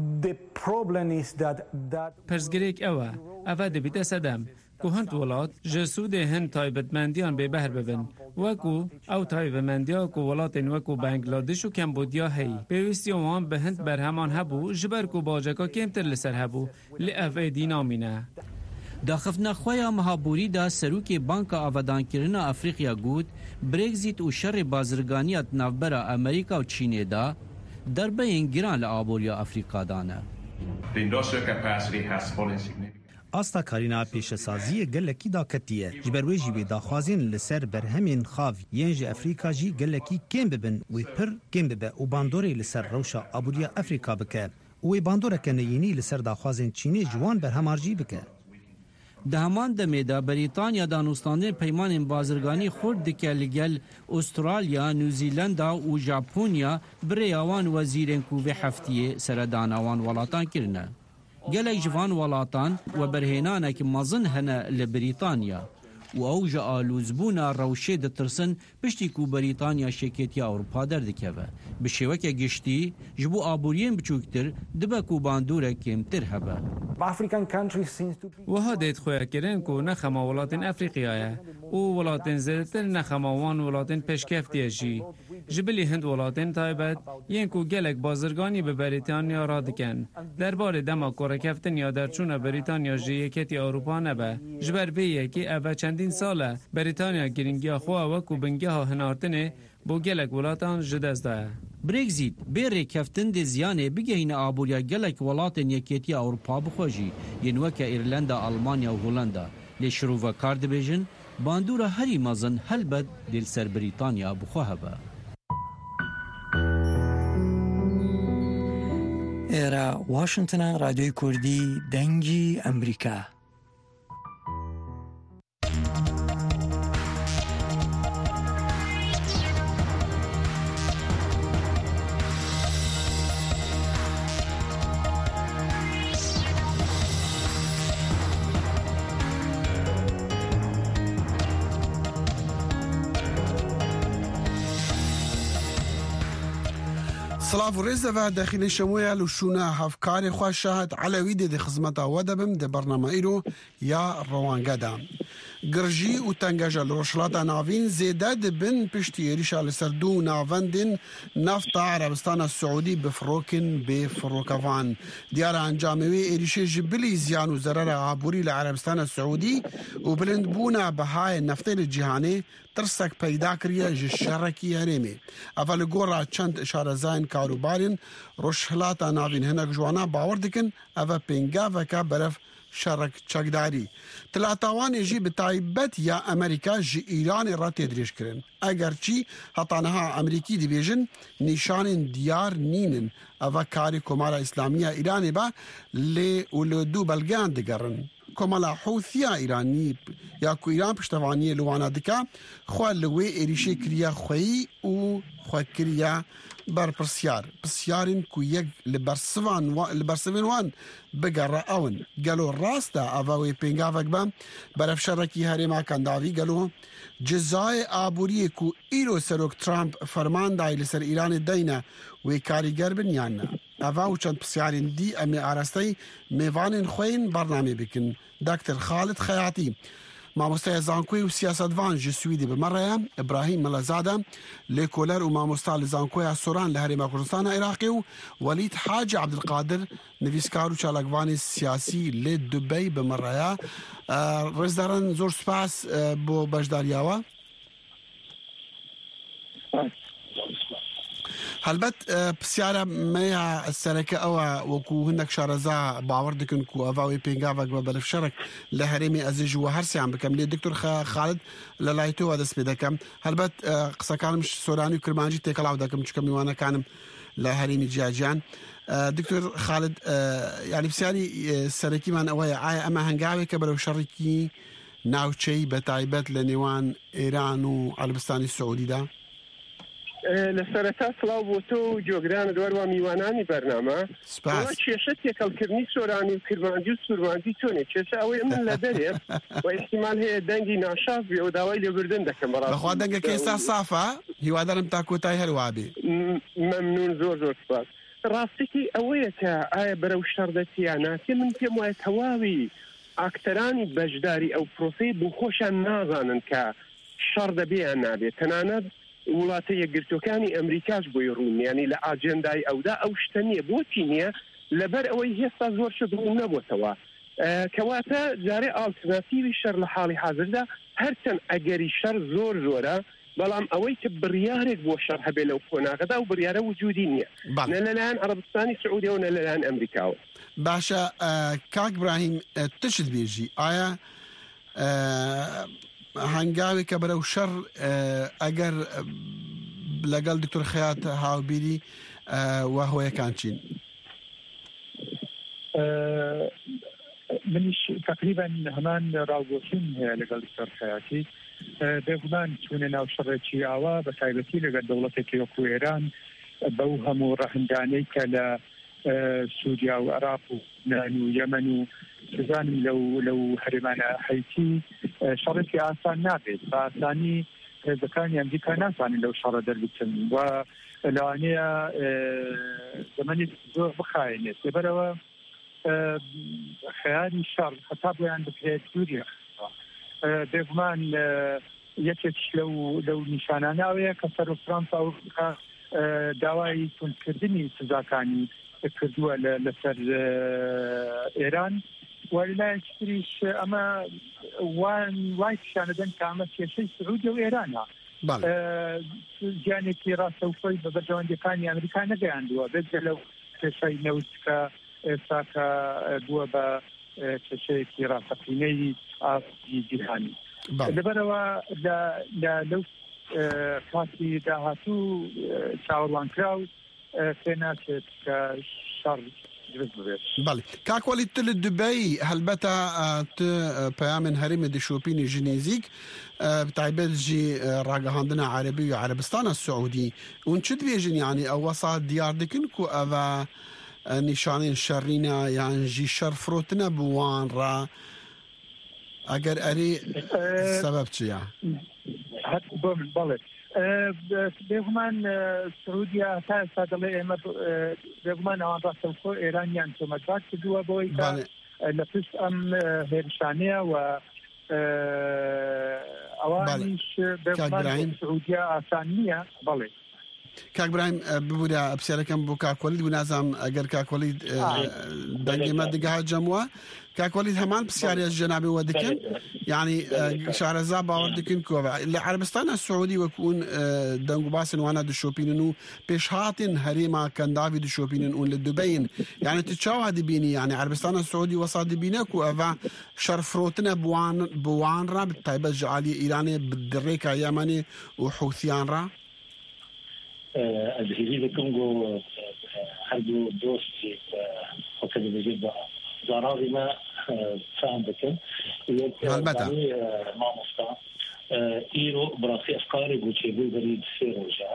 پرسگرێک ئەوە ئەڤە دەبیتە سەدەم ku hint welat ji Sûdê hin taybetmendiyan bêbehr bibin wekû ew taybetmendiya ku welatên wekû Bangladeş û Kembodya heyî pêwîstiya wan bi hin berheman hebû ji ber ku bajeka kêmtir li ser hebû lê ev êdî namîne. Daxifna xweya mehaborî da serokê Banka Avedankirina Efrîqya got Brexit û şerê bazirganiya navbera Amerîka û Çînê da derbeyên giran li aboriya Efrîqa dane. Asta karîna pêşesaziyê gelekî daketiye ji ber wê jî wê daxwazên li ser berhemên xav yên ji Efrîka jî gelekî kêm bibin wê pir kêm bibe û bandorê li ser rewşa aboriya Efrîka bike û wê bandoreke neyînî li ser daxwazên Çînê ji wan berhemar jî bike. Di heman demê de Brîtanya danûstandên peymanên bazirganî xurt dike li gel Avustralya, Nû Zîlanda û Japonya birêya wan wezîrên ku vê heftiyê seredana wan welatan kirine. Gelek ji van welatan weberhênanekî mezin hene li Brîtanya û ew ji alûzbûna rewşê ditirsin piştî ku Brîtanya şêketiya Ewropa derdikeve. Bi şêweke giştî ji bo aboriyên biçûktir dibe ku bandorek kêmtir hebe. Wiha dêt xweyakirin ku nexema welatên Efrîqya ye û welatên zêdetir nexema wan welatên pêşkeftiye jî. Ji bilî hind welatên taybet yên ku gelek bazirganî bi Brîtanya radikin. Derbarê dema korekeftin ya derçûna Brîtanya ji yeketî Ewropa nebe. Ji ber vê yekê ev çendîn sal e Brîtanya giringiya xwe wekû bingeha hinartinê bo gelek welatan ji dest daye. Brexit bê rêkeftin dê ziyanê bigihîne aboriya gelek welatên yekêtiya Ewropa bixwe jî yên weke Îrlanda, Almanya û Holanda. Lê şirovekar dibêjin bandora herî mezin helbet dê li ser Brîtanya bixwe hebe. Era Washington'a Radyoyu Kurdî dengî Emerîka. سلاف و رێز دەڤە دەخینە شەموویە لوشونە هەفکاری خوا شاهد علەوی دێ خزمەتە وە دەبم دە بەرنامە ئیرۆ یا ڕەوانگەدا. گرژی و تەنگەژە لە ڕۆژهەڵاتە ناوین زێدە دەبن پشتی ێریشا لەسەر دوو ناوەندین نەفتا عەرەبستانە سعودی بفرۆکن بێ فڕۆکەوان. دیارە ئەنجامەوێ ێریشێ ji bilî ziyan û zerera aborî li Erebistana Siûdî û bilindbûna bihayê neftê li cîhanê tirsek peyda kiriye ji şerekî herêmê. Ev li gora çend îşarezayên karûbarên Rojhilata navîn hinek ji wan bawer dikin ev e pêngaveke beref şerek çekdarî. Tilatawan jî bi taybet ya Amerîka ji Îranê re têdirêj kirin. Eger çî heta niha Amerîkî dibêjin nîşanên diyar nînin. Ev karî Komara İslamiya Îranê be lê û li du belgeyan digerin. Komala Hûthiya Îranî ya ku Îran piştevaniyê li wana dike xwe li wê êrişê kiriye xweyî û xwekiriye berpirsiyar. Pirsiyarên ku yek li bersivan li bersivên wan bigere ew in. Gelo rast e ev wê pêngavek be berevşerekî herêma Kendavî gelo cezayê aboriyê ku îro Serok Trump ferman dayê li ser Îranê deyne wê karîger bin yan ne. Ev û çend pirsiyarên dî em ê arasteyî mêvanên xwe yên bernamê bikin. Doktor Xalid Xeyatî مامۆستای زانکۆی و سیاسەتوان ji Swîdê bi me re ye. İbrahîm Melezade lêkoler û mamosta li zankoya Soran li Herêma Kurdistana Iraqê û Welîd Hacî Ebdilqadir nivîskar û çalakvanê siyasî lê Dubey bi me re ye. Rêzdaran zor spas bo bejdariya we. هەلبەت پرسیارە مەیە سەرەکە ئەوە وەکو هەندێک شارەزا باوەڕ دکن و ئەڤاوی پێنگاوێک بە بەرەف شەرک لە هەرێمی ئەزیژ وە هەرسیان بکەم لێ دکتۆر خالد لە لای تۆوە دەست پێ دەکەم. هەلبەت قسەکانم سۆرانی و کرمانجی تێکەڵاو دەکەم چکە میوانەکانم لە هەرێمی جیاجیان دکتۆر خالد یعنی پرسیاری سەرەکیمان ئەوەیە ئایا ئەمە هەنگاوێکە بەرەو شەڕێکی ناوچەی بە تایبەت لە نێوان ئێران و عەرەبستانی سعودیدا؟ لە سەرەتا سڵاو بۆ تۆ و جۆگرانە دووەروە میوانانی بەرنامە کێشە تێکەڵکردنی سۆرانی و کرماندی و سوورماندی تۆنێ کێشە ئەوەی من لە دەرێ و ئیحتیمال هەیە دەنگی ناشاف بێ و داوای لێبوردن دەکەم بەخوا دەنگەکە ئێستا سافە هیوادارم تا کۆتای هەروە بێ. مەمنون زۆر زۆر سپاس. ڕاستیکی ئەوەیە کە ئایا بەرەو شەڕدەچیان ناکێ من پێم وایە تەواوی ئاکتەرانی بەشداری ئەو پرۆسەی بووخۆشیان نازانن کە شەڕ دەبێیان نابێت تەنانەت وڵاتە یەکگرتوەکانی ئەمریکاش بۆی ڕوون ینی لە ئاجێندای ئەودا ئەو شتە نییە بۆچی نییە لەبەر ئەوەی هێستا زۆر شت ڕوون نەبووتەوە کەواتە جارێ ئالترناتیوی شەڕ لە حاڵی حاضردا هەرچەند ئەگەری شەڕ زۆر زۆرە بەڵام ئەوەی کە بڕیارێک بۆ شەڕ هەبێ لەو کۆناغەدا و بڕیارە وجودی نییە نە لەلایەن عەرەبستانی سعودیەوە نە لەلایەن ئەمریکاوە. باشە کاک براهیم تشت بێژی ئایا هەنگاوێک کە بەرەو شەڕ ئەگەر لەگەڵ دکتۆر خەیات هاوبیری وا هۆیەکان چین؟ منیش تقریبا هەمان ڕاوگۆچین هەیە لەگەڵ دکتۆر خەیاتی بێگومان چوونە ناو شەڕێکی ئاوا بە تایبەتی لەگەڵ دەوڵەتێکی وەکو ئێران بەو هەموو ڕەهندانەی کە لە سووریا و عێراق و لەبنان و یەمەن و سزانم لەو لەو هەرێمانە هەیتی شەڕێکی ئاسان نابێت بە ئاسانی هێزەکانی ئەمریکا ناتوانین لەو شەڕە دەربچن و لەوانەیە زەمانی زۆر بخایێنێت لەبەرەوە خەیاری شەڕ هەتا بۆیان بکرێت دووری بێگومان یەکێکش لەو لەو نیشاناناوەیە کە سەر ترامپ ئەوروپا داوای توندکردنی سزاکانی کردووە لەسەر ئێران وەلای تریش ئەمە وان وای پیشانەدەن کە ئەمە کێشەی سعودیە و ئێرانە گیانێکی ڕاستەوخۆی بە بەرژەوەندەکانی ئەمریکا نەگەیاندووە بێت لەو کێشەی نەوتکە ئێستا کە بووە بە کێشەیەکی ڕاستەقینەی ئاستی جیهانی لەبەرەوە لەو کاتی داهاتوو چاوەڕوانکرا و پێناچێت کە شەڕ بله کاکوەلی تل دبی هەلبەتە پەیامن هەرێمە دشۆپینی ژنێزیک تایبەت جی ڕاگەهاندنە عەرەبی و عەرەبستانە سعودی اون چ دبێژن یعنی ئەو وەسا دیار دکن کو ئەوە نیشانین شەڕینە یان ژی شەڕ فرۆتنە بوان ڕا ئەگەر ئەری سەبەب چییە؟ بەڵێ بێگومان سعودیا تا ئێستا دەڵێ ئێمە بێگومان ئەوان ڕاستەوخۆ ئێرانیان تۆمەتبات کردووە بۆی لە پشت ئەم هێرشانەیە و ئەوانیش بێگومان سعودیا ئاسان نییە. بەڵێ کاک برایم ببوورە پرسیارەکەم بۆ کاکوەلید و نازانم ئەگەر کاکوەلید دەنگێمە دگەها جەمووە کاکوەلید هەمان پرسیاریە ژەنابێ دکن یعنی شارەزا باوەڕ دکن کۆڤە لە عەرەبستانە سعودی وەکوون دەنگ و باسن وانە دشۆپینن و پێشهاتن هەرێما کەنداوی دشۆپینن اون لە دوبەین یعنی تو چاوا دبینی یعنی عەرەبستانە سعودی وەسا دبینە کو ئەڤە شەرفرۆتنە بوان ڕا تایبەت ژعالی ئیرانێ بدڕێکە یەمەنێ و حوثیان ڕا الجزيرة الكونغو هردو دوستي وكذا بجد زراغي ما فهم بكم يعني ما مصطع إيرو براسي أفكاري قلت يقول بريد سيروجا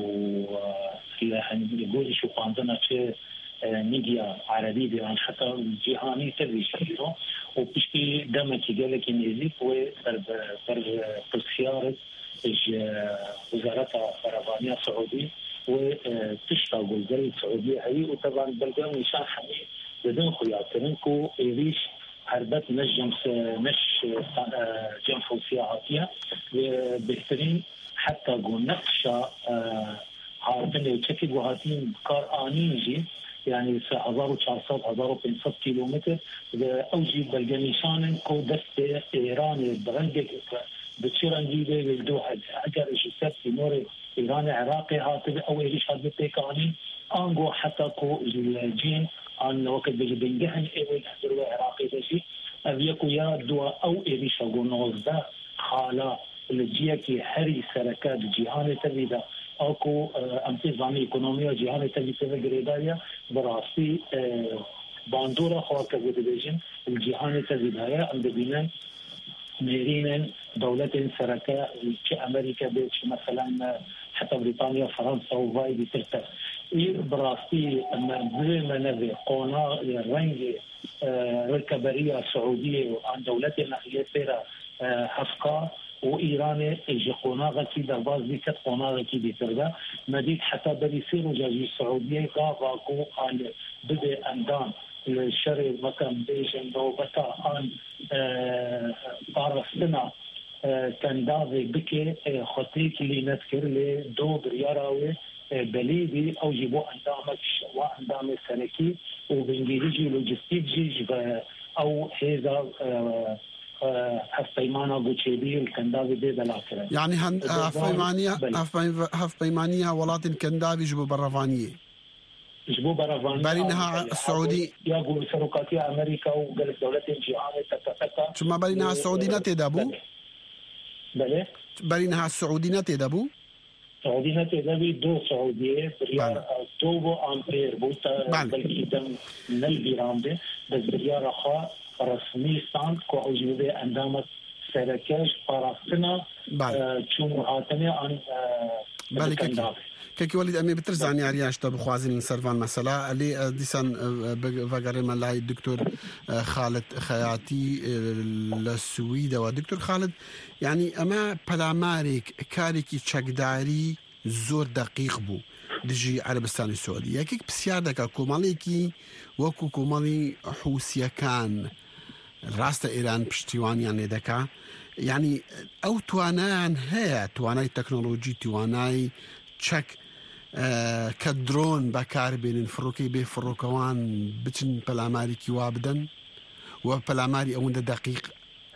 ولا يقول شو عندنا شيء ميديا عربي بيان حتى جهاني تبي شيء وبشكي دمتي قال لك إنجليزي هو بر بر خيار وزارة فرابانية سعودية وتشتغل بالجري السعودية هي وطبعا بلقاهم نشان حمي بدون خياطرين كو إيريش هربت مش جمس مش جنف وسياحاتية بهترين حتى قول نقشة عارفين يتشكل وهاتين كار آنينجي يعني هزار وشارصات هزار وبنصف كيلومتر أوجي بلقاني شانن كو دست إيراني بغنجك بتصير جديدة بالدوحة أجر جسد في نور إيران عراقي هاتف أو إيش هذا بيكاني أنجو حتى كو الجين عن وقت بيجي بنجحن إيه يحضروا عراقي بشي أبيكو يا دوا أو إيش أقول نوزدا خالا الجيا كي هري سركات جهان تبيدا اكو امتزامي ايكونوميه جهاني تجي جريدايا براسي باندورا خواكه بديجن الجهاني تزيدها عند بينا ميرين دولة سركة كأمريكا بيتش مثلا حتى بريطانيا فرنسا وفاي بترتف براسي اما ما نبي قونا رنج ركبريه سعوديه عن دولتنا هي سيره حفقه وايران اجي قناغه كي درباز ديك قناغه كي بيتردا مديك حتى بريسيرو جاجي السعوديه غاباكو قال بدا اندام الشري مكان بيجن نوبتا عن طرفنا كان دافي بكي خطيك اللي نذكر لي دو برياراوي بليدي او جيبو اندامك واندام سنكي وبنجيجي لوجستيك جيج او هذا هفبيمانا بوتشيبي الكندافي دي دلاكرة يعني هفبيمانيا هفبيمانيا ولات الكندافي جبو برافانيه جبو برافانيه بالينها السعودي يقول سرقاتي امريكا وقالت دولتين جيعانه تكتكا ثم بالينها السعودي نتدابو بله بالينها السعودي نتدابو سعودية تدابي دو سعودية بريار توبو أمبير بوتا بلكي تم نلبيران به بس بريار أخا رسمي ستاند كو أوجبه أندامة سركاش فارستنا چون محاتمه عن بالكي كي وليد أمي بترزعني عرياش طب خوازين سرفان مسألة اللي ديسان فقري ملاي الدكتور خالد خياتي للسويدة ودكتور خالد يعني أما بلاماريك كاريكي تشكداري زور دقيق بو دجي عربستان السعودية كيك بسيادك كوماليكي وكو كومالي حوسيا كان راست إيران بشتيوان يعني دكا يعني أو توانان هي تواناي تكنولوجي تواناي تشك آه كدرون بكار بين فروكي بي فروكوان بتن بلاماري كيوابدن وبلاماري أو دقيق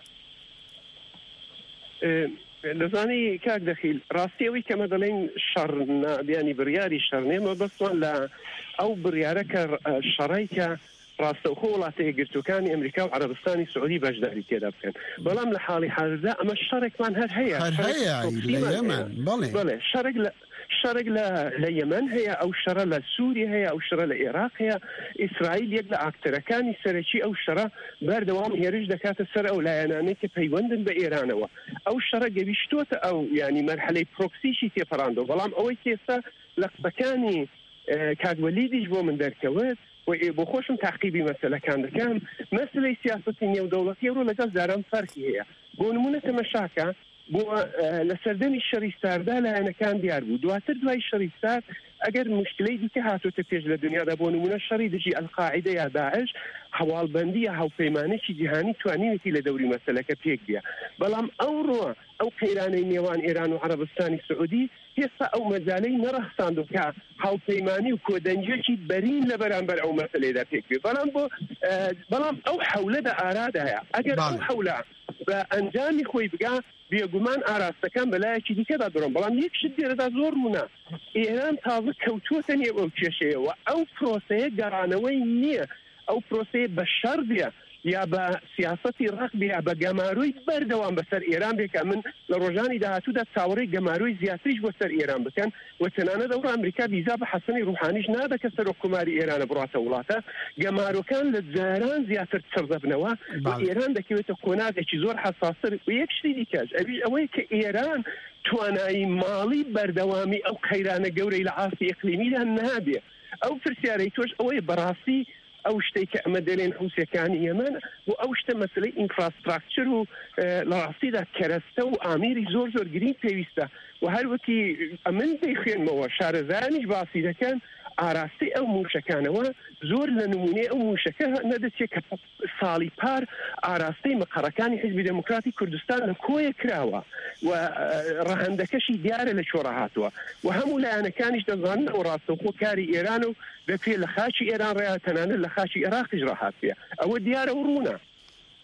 أه لزاني كاك دخيل راستيوي كما دلين شرنا يعني برياري شرني ما بس ولا أو بريارك شرايك راستو خولاتي قلتو كان أمريكا وعربستاني سعودي باجداري كده بكن بلام لحالي هذا أما الشرك من هر هي هر هي اليمن بلى بلى شرق ل شرق لليمن هي أو شرق لسوريا هي أو شرق للعراق هي إسرائيل يقلع أكتر كان يسرشي أو شرق باردوام يرج دكات السر أو لا يعني كبيوندن بإيران أو أو شرق بيشتوت أو يعني مرحلة بروكسي شيء تفراندو بلام أول كيسة لقبكاني كاد وليدي جبو من دركوات وبخوشم تعقيبي مسألة كان كان مسألة سياسية ودولتية ولا جزء فرقي هي بونمونة مشاكل بو لسردني الشريستار ده لأنا كان ديار بو دواتر دواي الشريستار أجر مشكلة دي كهاتو تفيج للدنيا ده بونمونة الشري دجي القاعدة يا داعش حوال بندية هاو بيمانة جهاني تواني وكي لدوري مسألة كبيك بيا بلام أورو أو قيراني نيوان إيران وعربستاني السعودي هسا أو مزالي نره صندوقها هاو بيماني وكودنجيكي برين لبرانبر أو مسألة ده بيك بيا بلام بو آه بلام أو حولة ده أرادها أجر أو حولة بأنجامي خوي بقى بيقومان ئاراستەکان بەلایەکی دیکەدا دڕۆن بەڵام یەک شت دێرەدا زۆر ڕوونا ئێران تازە کەوتووەتە نێ ئەو کێشەیەوە ئەو پرۆسەیە گەڕانەوەی نییە ئەو پرۆسەیە بە شەڕ بێ یا بە سیاسەتی ڕق بێ بە گەماروی بەردەوام بەسەر ئێران بێکە من لە ڕۆژانی داهاتوودا چاوەڕێی گەماروی زیاتریش بۆ سەر ئێران بکەن و تەنانەت ئەوڕۆ ئەمریکا ڤیزا بە حەسەنی ڕوحانیش نادەکە سەرۆکوماری ئێرانە بڕاتە وڵاتە گەمارۆکان لە جاران زیاتر چڕ دەبنەوە و ئێران دەکەوێتە کۆناغێکی زۆر حەساسر و یەک شتی دیکەش ئەویش ئەوەی کە ئێران توانایی ماڵی بەردەوامی ئەو قەیرانە گەورەی لە ئاستی ئیقلیمیدا نابێ ئەو پرسیارەی تۆش ئەوەی بەڕاستی أو شتى كأمدلين حوسي كان يمن وأو شتى مثلا إنفراستراكشر و لرصيدة كرسته وأميري زور زور جرين بيسته وهل وكي أمن بيخين مو شارزاني باسيدة كان ئاراستەی ئەو موشەکانەوە زۆر لە نمونێ ئەو موشەکە نەدەچێت کە ساڵی پار ئاراستەی مەقەڕەکانی حیزبی دموکراتی کوردستان لە کۆیە کراوە و ڕەهەندەکەشی دیارە لە شۆڕە هاتووە و هەموو لایەنەکانیش دەزانن ئەو ڕاستەوخۆ کاری ئێرانە و بەپێ لە خاچی ئێران ڕێها تەنانەت لە خاچی عێراقیش ڕاهات بێ ئەوە دیارە و ڕوونە.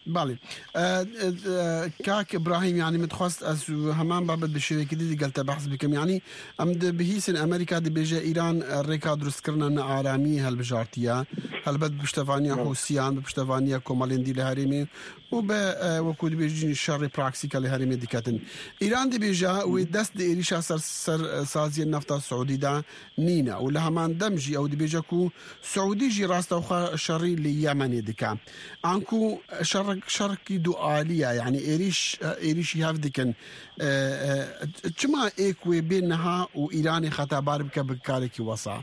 بالي كاك ابراهيم يعني متخصص از همان بابت بشوي كدي قلت بحث بكم يعني ام بهيسن امريكا دي بيجا ايران ريكا درس كرنا نعرامي هل بجارتيا هل بد بشتفانيا حوسيان بشتفانيا كومالين دي لهريمي وب وكود بيجي الشر براكسيكا لهريمي ديكاتن ايران دي بيجا ودست دي ريشا سر سر سازي النفط السعودي دا نينا ولا همان دمجي او دي بيجا كو سعودي جي راستا وخا شري اليمني ديكا انكو شر شركي دؤالية يعني إيريش إيريش يهفدكن كما إيكوي بينها وإيراني خطابار بك بكاركي وصا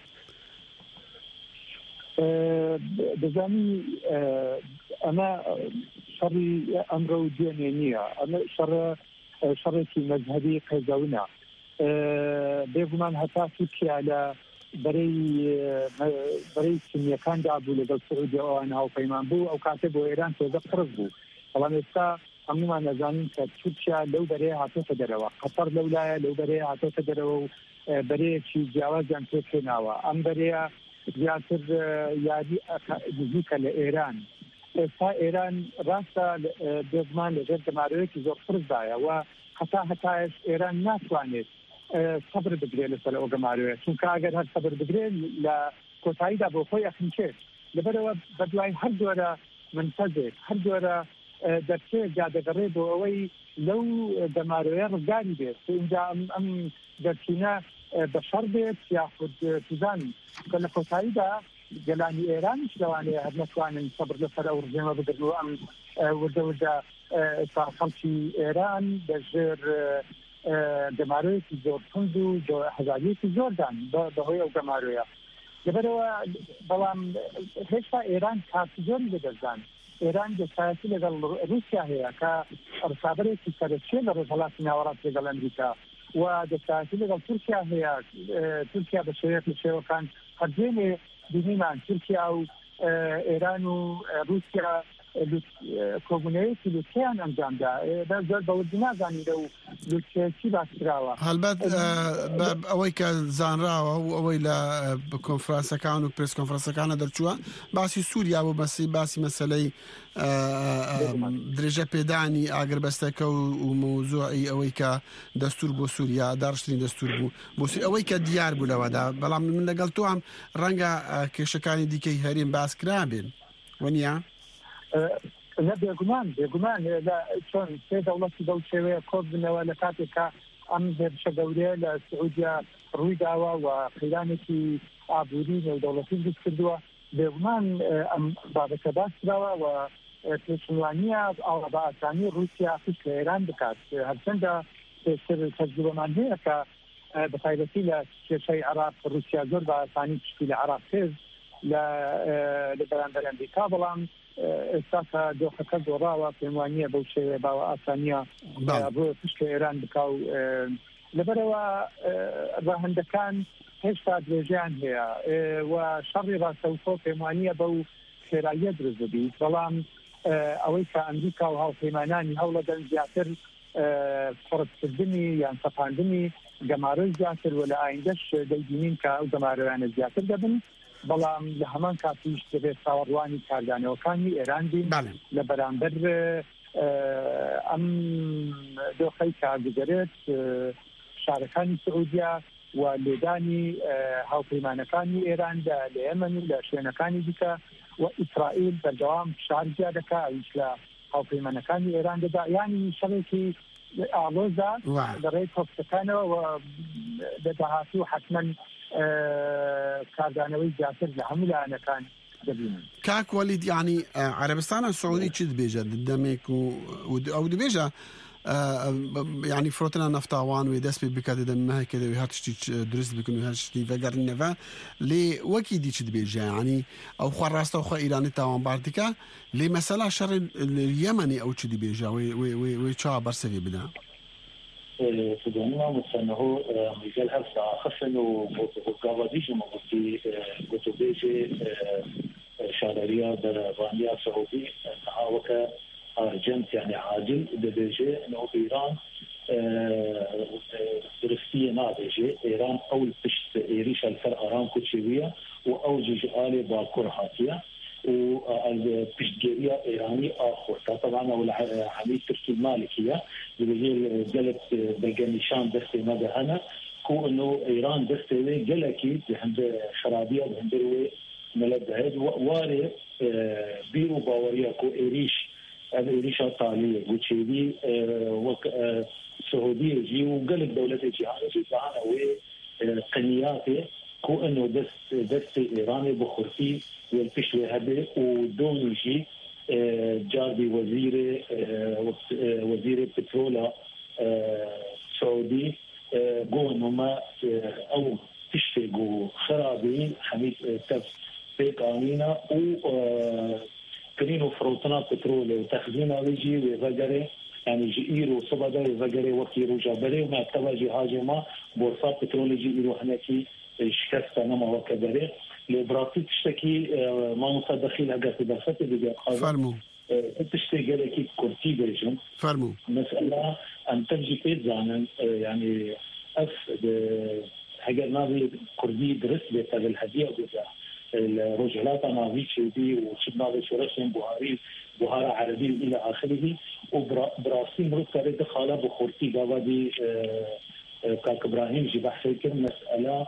بزاني أنا شري أمر دينية أنا شر شركي مذهبي قزونا بيغمان هتا تركيا على بري بري سنية كان جابوا لقل سعودية أو أنا أو فيمان بو أو كاتبوا إيران توزق فرزبو طبعا إستا أمما نزانين كتركيا لو بري هاتو تدروا قطر لولايا لو بري هاتو تدروا بري شي جواز عن تركيناوا أم بري زياتر يادي جزيكا لإيران إستا إيران راسا بيضمان لغير دمارويكي زور فرزايا وحتى حتى إيران ناتوانيت صبر بگرێ لەسەر ئەو گەماروێ چونکە ئەگەر هەر صبر بگرێ لە کۆتاییدا بۆ خۆی ئەخنچێت لەبەرەوە بەدوای هەر جۆرە منفەزێک هەر جۆرە دەرچێت جادەگەڕێ بۆ ئەوەی لەو گەماروێ ڕزگاری بێت اینجا ئەم دەرچینە بەشەڕ بێت یاخود توزان کە لە کۆتاییدا گەلانی ئێرانیش لەوانەیە هەر نەتوانن صبر لەسەر ئەو ڕژێمە بگرن و ئەم وردە وردە خەڵکی ئێران لەژێر گەماروەیەکی زۆر تند و هەزاریەکی زۆردان بەهۆی ئەو گەماروەیە لەبەرەوە بەڵام هێشتا ئێران کارتی زۆری لەدەستدان ئێران دەسایەتی لەگەڵ رووسیا هەیە کە ڕسابەرێکی سەرچێ لە ڕۆژهەڵاتی ناوەڕاست لەگەڵ ئەمریکا و دەسایەتی لەگەڵ تورکیا هەیە تورکیا بە شێوەیەک لە شێوەکان هەردوێنێ بینیمان تورکیا و ئێران و رووسیا کۆبوونەیەکی لوتیان ئەنجامدا زۆر بەوردی نازانیرە و لوتیەکی باسراوە هەلبەت ئەوەی کە زانراوە و ئەوەی لە کۆنفرانسەکان و پرس کۆنفرانسەکانە دەرچووە باسی سووریا بوو بەسی باسی مەسەلەی درێژە پێدانی ئاگربەستەکە و مۆزوعی ئەوەی کە دەستور بۆ سووریا داڕشتنی دەستور بوو بۆ ئەوەی کە دیار بوو لەوەدا بەڵام من لەگەڵ تۆ ئەم ڕەنگە کێشەکانی دیکەی هەرێم باس کرابێن وەنیا لە بێگومان بێگومان چۆن سێ دەوڵەتی دەو شێوەیە کۆب بنەوە لە کاتێکە ئەم هێرشە گەورەیە لە سعودیا ڕووی داوە و قەیرانێکی ئابووری نێودەوڵەتی دروست کردووە بێگومان ئەم بابەتە باس کراوە و پێشنوانیە ئەوە بە ئاسانی رووسیا پشت لە ئێران بکات هەرچەندە پێشتر تەجروبەمان هەیە کە بە تایبەتی لە کێشەی عێراق رووسیا زۆر بە ئاسانی پشتی لە عێراق تێز لە بەرامبەر ئەمریکا بەڵام ئێستا کە دۆخەکە گۆڕاوە پێم وانییە بەو شێوێ باوە ئاسانیە بۆ پشت ئێران بکا و لەبەرەوە ڕاهەندەکان هێشتا درێژیان هەیە و شەڕی ڕاستەوخۆ پێم وانییە بەو خێراییە دروست ببیت بەڵام ئەوەی کە ئەمریکا و هاوپەیمانانی هەوڵەدەن زیاتر قڕتکردنی یان سەپاندنی گەمارۆی زیاتر و لە ئایندەش دەیبینین کە ئەو گەمارۆیانە زیاتر دەبن بەڵام لە هەمان کاتیش دەبێت چاوەڕوانی کاردانەوەکانی ئێران بین لە بەرامبەر ئەم دۆخەی کارگوزارێت شارەکانی سعودیا و لێدانی هاوپەیمانەکانی ئێراندا لە یەمەن و لە شوێنەکانی دیکە و ئیسرائیل بەردەوام شارجیا دەکا ئەویش لە هاوپەیمانەکانی ئێران دەدا یانی شەڕێکی ئاڵۆزە لەڕێی کۆکسەکانەوە و لە داهاتوو و حتمەن کاردانەوەی زیاتر لە هەموو لایەنەکان دەبینن. کاک وەلید یعنی عەرەبستانە سعودی چ دەبێژە دەمێک و ئەو دەبێژە یعنی فرۆتنە نەفتاوان وێ دەست پێ بکاتێ دەمەهەکە دەوێ هەر شتی دروست بکن و هەر شتی ڤەگەڕنەوە لێ وەکی دی چ دەبێژە ینی ئەو خوا ڕاستەوخوا ئیرانی تاوانبار دیکە لێ مەسەلا شەڕی یەمەنی ئەو چ دەبێژە وێ چا بەرسەوێ بدا تدوننا مثلا هو رجال هفا خفن وقاضيش موقتي وتبيجي شارعية برانيا سعودي نهاوكا أرجنت يعني عاجل دبيجي إنه إيران درستية نادجي إيران أول بشت إيريش الفرق أرام كتشيوية وأوجج آلي باكور هاتية والبشتجيرية إيراني آخر طبعا عملية تركي المالكية اللي جلت بلغانيشان دستي مدى هنا كو إنه إيران دستي جلكي عند شرابية عند ملد هاد واري بيرو باوريا كو إيريش هذا إيريش طالية وشيدي وك سعودية جي وقلب دولة جهان جي معنا وقنياتي كو إنه دست دست إيراني بخورتي والبشوي هذا ودون يجي جاربي وزير وزير بترولا سعودي جو إنه ما أو تشتي جو خرابي حميد تف بيك آمينا و كرينو فروتنا بترول وتخزينه ويجي ويغجري يعني جيرو صبادا يغجري وكيرو جابري وما تواجي هاجما بورصات بترول جيرو هناكي شكست نما وكبري لبراتي تشتكي ما مصدقين أجت درست اللي فرمو تشتكي لك كورتي بيجن فرمو مسألة أن تجي بيتزانا يعني أف حاجة نابي كردي درس بتاع الهدية وبتاع الرجلات نافيتشي دي وشبنا بشورشين بوهاري بوهارة عربي إلى آخره وبراسي مرتبة دخالة بخورتي قابدي كاك إبراهيم جي بحثي كم مسألة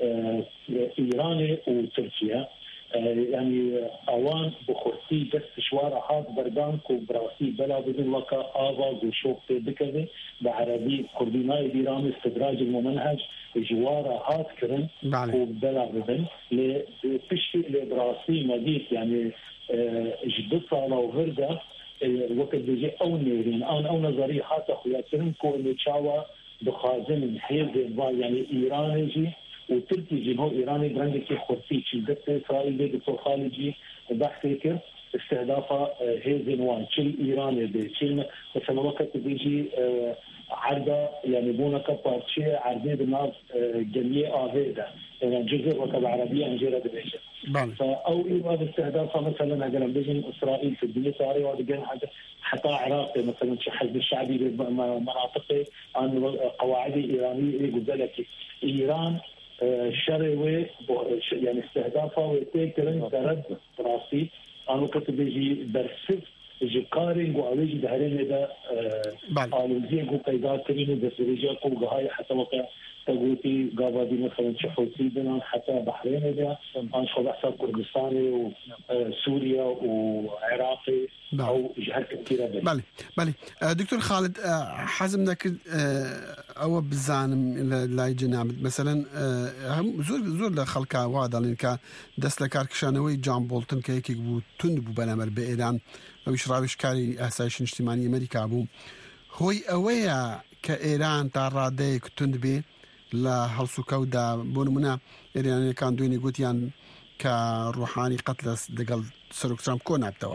إيراني وتركيا يعني أوان بخورتي بس شوارع هاد بردان كو براسي بلا بدون وكا آواز وشوف بكذا بعربي كرديناي إيراني استدراج الممنهج جوارع هاد كرن وبلا بدون لبشتي لبراسي مديت يعني جدتها لو هرده وقت بيجي أو نيرين أو أو نظري حتى خياتين كو اللي تشاوى بخازن حيز يعني إيراني جي وتركي جي هو إيراني برندك خرطي شدت إسرائيل دي دكتور خالدي بحثيك استهدافه هيزن وان شل إيراني دي شل مثلا وقت بيجي عرضة يعني بونا كبارتشي عرضي بالناس جميع آهيدا يعني جزء وكب عربية انجيرا دبيجي فأو إيران استهدافها مثلا هذا بيجي إسرائيل في الدنيا صاري وهذا حتى عراقي مثلا شي حزب الشعبي بمناطق عن قواعد إيرانية يقول لك إيران شروي يعني استهدافها ويتكلم درد راسي أنا كنت بيجي برسف جكارين وعليجي دهرين ده آلوزين كو قيدا كرينو بسريجا كو غاية حتى وقع تقولتي قابادي مثلا شحوتي بنا حتى بحرين ده أنشخ بحثة كردستاني وسوريا وعراقي أو جهات كثيرة ده بله بله دكتور خالد حزمنا كد أو بزانم لا يجنام مثلا هم زور زور لخلقة واضح لأنك دست لكاركشانوي جان بولتن كيك بو تنبو بنامر بإيران أو يشربش كاري أسايش اجتماعي أمريكا بو هو أويا كإيران تعرضي كتنبي لا هالسوكو دا بونمنا إيران كان دويني قوتيان كروحاني قتل دقل سروك ترامب كون عبتوا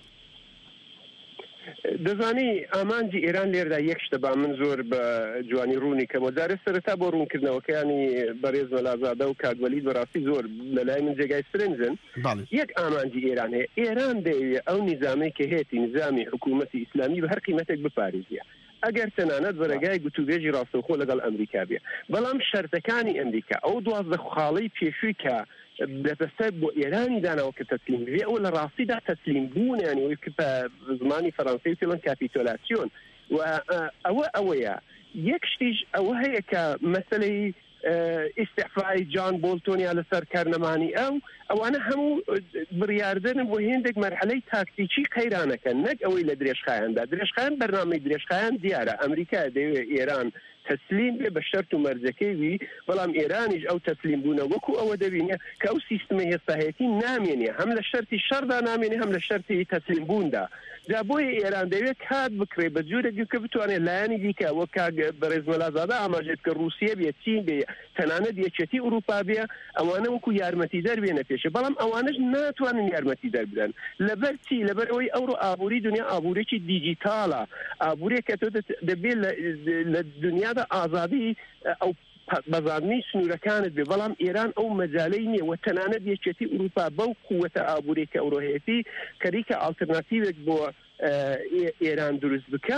دزانی ئامانجی ئێران لێردا یەکشتەبا من زۆر بە جوانی ڕوونی کەمەوە جارێ سەرەتا بۆ ڕوونکردنەوەکە ینی بەڕێز مەلازادە و کاکوەلید بەڕاستی زۆر لەلای من جێگای سرنجن یەک ئامانجی ئێران هەیە ئێران دەیەوێت ئەو نیزامەی کە هەیەی نظامی حکوومەتی ئیسلامی بە هەر قیمەتێک بپارێزیە ئەگەر تەنانەت بەرەگای گوتوبێژی ڕاستەوخۆ لەگەڵ ئەمریکا بێ بەڵام شەرتەکانی ئەمریکا ئەو دوازدە خاڵەی پێشووی کە دەپەسەر بۆ ئێرانی داناوە کە تەسلیم بێ ئەو لە ڕاستیدا تەسلیم بوون ینی وی کە زمانی فەڕەنسەی فێڵن کاپیتۆلاسیۆن و ئەوە ئەوەیە یەک شتیش ئەوە هەیە کە مەسەلەی ئیستیعفای جان بۆلتۆنیا لەسەر کارنەمانی ئەو ئەوانە هەموو بڕیاردن بۆ هێندێک مەرحەلەی تاکتیکی قەیرانەکەن نەک ئەوەی لە درێژخایاندا درێژخایان بەرنامەی درێژخایان دیارە ئەمریکا دەیەوێت ئێران تسلیم بێ بە شەرت و مەرجەکەیوی بەڵام ئێرانیش ئەو تسلیم بوونە وەکو ئەوە دەبینێ کە ئەو سیستمە هێستاهەیەتی نامێنێ هەم لە شەرتی شەردا نامێنێ هەم لە شەرتی تسلیم بووندا جا بۆیە ئێران دەوێت کات بکرێ بە جوورێکی کە بتوانێت لایەنی دیکە وەک بەڕێز مەلازادە ئاماژێت کە رووسیا بێت چین بێ تەنانەت یەکێتی ئوروپا بێ ئەوانە وەکو یارمەتی دەربێنە پێشە بەڵام ئەوانش ناتوانن یارمەتی دەربدەن لەبەر چی لەبەر ئەوەی ئەوڕۆ ئابووری دنیا ئابوورێکی دیجیتاڵە ئابوورێک کە تۆ دەبێت لە دنیادا ئازادی ئەو بەزاننی سنوورەکانت بێ بەڵام ئێران ئەو مەجالەی نییە و تەنانەت یەکێتی ئوروپا بەو قووەتە ئابوورێکە ئەوڕۆهەیەتی کەریکە ئالتەرناتیڤێک بۆ ئێران دروست بکە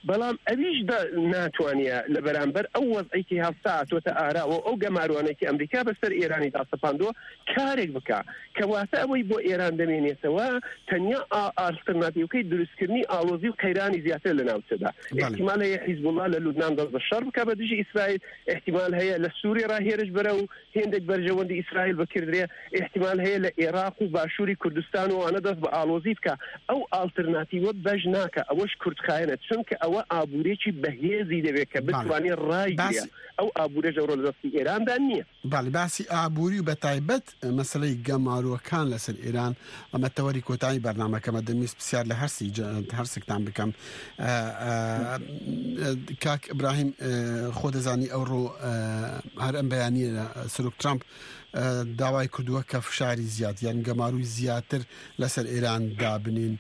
بەڵام ئەویش ناتوانە لە بەرامبەر ئەو وەزعیکی هەفتاتۆتە ئاراوە ئەو گەماروانێکی ئەمریکا بەسەر ئێرانی داسەپاندۆ کارێک بکە کەواتە ئەوەی بۆ ئێران دەمێنێتەوە تەنیا ئالتەرناتیڤەکەی دروستکردنی ئاڵۆزی و قەیرانی زیاتر لە ناوچەدا احتیمال هەیە حیزب الله لە لوبنان دەست بە شەڕ بکە بە دژی ئیسرائیل احتیمال هەیە لە سووریە ڕاهێرش بەرە و هێندێک بەرژەوەندی ئیسرائیل بکردرێ احتیمال هەیە لە عێراق و باشووری کوردستان و ئەوانە دەست بە ئاڵۆزی بکە ئەو ئالتەرناتیڤە بەش ناکە ئەوەش کورتخایەنە چونکە ئەوە ئابوورێکی بەهێزی دەبێت کە بتوانێت ڕای بێ ئەو ئابوورێژە ڕۆ لە دەستی ئێراندا نییە. باڵی باسی ئابووری و بەتایبەت مەسەلەی گەماروەکان لەسەر ئێران ئەمە تەوەری کۆتایی بەرنامەکەمە دەمویست پرسیار لە هەرسی هەرسێکتان بکەم. کاک ئیبراهیم خۆ دەزانی ئەوڕۆ هەر ئەم بەیانیە سەرۆک ترامپ داوای کردووە کە فشاری زیاد یان گەماروی زیاتر لەسەر ئێران دابنین.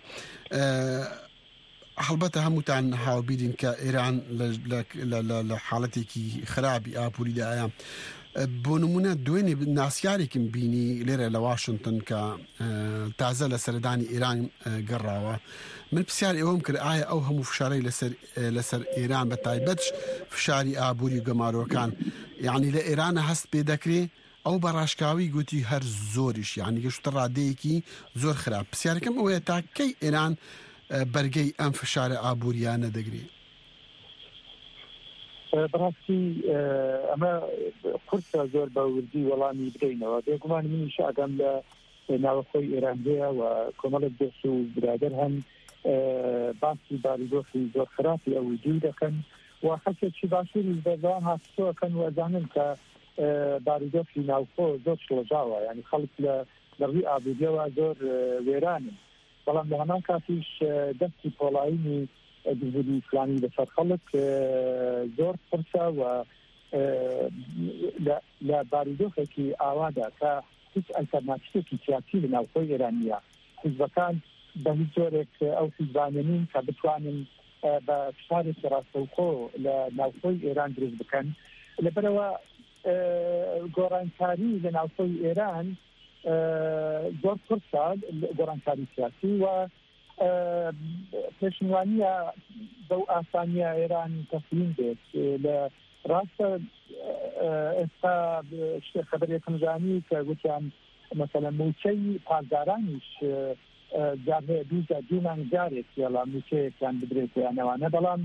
هەڵبەتە هەمووتان هاوبیرین کە ئێران لە حاڵەتێکی خراپی ئاپووریدایە. بۆ نمونە دوێنێ ناسیارێکم بینی لێرە لە واشنگتن کە تازە لە سەردانی ئێران گەڕاوە. من پرسیار ئێوەم کرد ئایا ئەو هەموو فشارەی لەسەر ئێران بە تایبەتش فشاری ئابووری و گەماروەکان یعنی لە ئێرانە هەست پێ دەکرێ ئەو بەڕاشکاوی گوتی هەر زۆریش یعنی گەشتە ڕادەیەکی زۆر خراپ. پرسیارەکەم ئەوەیە تا کەی ئێران بەرگەی ئەم فشارە ئابووریانە دەگرێت؟ بەڕاستی ئەمە قورسە زۆر باوردی وەڵامی بدەینەوە. بێگومان منیش ئاگام لە ناوەخۆی ئێرانەیە و کۆمەڵێک دۆست و برادەر هەن باسی باریدۆخی زۆر خراپی ئەوی دوو دەکەن و خەڵکێکی باشووری بەردەوام هاتووەکەن و ئەزانن کە باریدۆخی ناوخۆ زۆر شڵەژاوە یعنی خەڵک لە ڕووی ئابووریەوە زۆر وێرانن. بەڵام لە هەمان کاتیش دەستی پۆڵایینی دژبوری ئیسلامی لەسەر خەڵک زۆر قورسە و لە باریدۆخێکی ئاوادا کە هیچ ئەلتەرناتیڤێکی سیاسی لە ناوخۆی ئێرانیە حیزبەکان بە هیچ جۆرێک ئەو حیزبانەنین کە بتوانن بە فشارێکی ڕاستەوخۆ لە ناوخۆی ئێران دروست بکەن. لەبەرەوە گۆڕانکاری لە ناوخۆی ئێران زۆر قورسە گۆڕانکاری سیاسی و پێشنیوانیە بەو ئاسانیە ئێران تەسلیم بێت. لە ڕاستە ئێستا خەبەرێکم زانی کە گوتیان مەسەلەن موچەی پازارانیش جار هەیە دوو دوومان جارێک یاڵا موچەیەکیان بدرێت یانەوانە بەڵام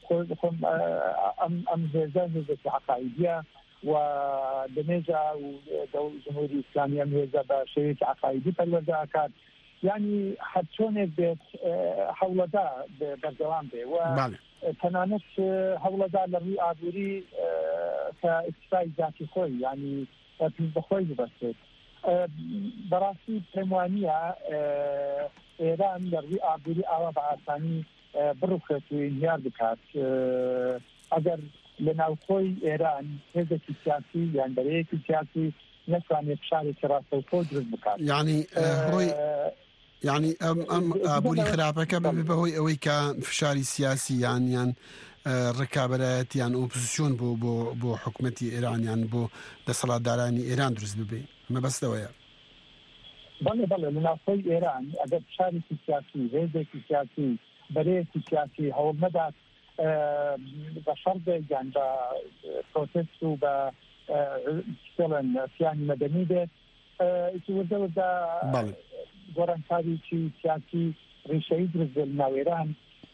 ئەم هێزە هێزێکی عەقایدیە و دەمێژە و جمهوری ئیسلامی ئەم هێزە بە شێوەیەکی عەقایدی پەروەردە ئەکات یعنی هەر چۆنێک بێت هەوڵەدا بەردەوام بێ و تەنانەت هەوڵەدا لە ڕووی ئابووری کە ئیکتفای ذاتی خۆی یعنی پێش بەخۆی ببەستێت. بەڕاستی پێم وانییە ئێران لە ڕووی ئابووری ئاوا بە ئاسانی بڕوخێت و انهیار بکات ئەگەر لە ناوخۆی ئێران هێزێکی سیاسی یان بەرەیەکی سیاسی نەتوانێت فشارێکی ڕاستەوخۆ دروست بکات. یعنی ڕۆی یعنی ئەم ئەم ئابووری خراپەکە ببێ بەهۆی ئەوەی کە فشاری سیاسی یان یان ڕکابەرایەتیان ئۆپۆزیسیۆن بۆ بۆ بۆ حکوومەتی ئێرانیان بۆ دەسەڵاتدارانی ئێران دروست ببێ. مەبەستەوەیە. بەڵێ بەڵێ لە ناوخۆی ئێران ئەگەر فشارێکی سیاسی هێزێکی سیاسی بەرەیەکی سیاسی هەوڵ نەدات بە شەڕ بێت یان بە پرۆتست و بە فڵەن سیانی مەدەنی بێت وردە وردە گۆڕانکاریی سیاسی ڕیشەیی دروست بێت لە ناو ئێران.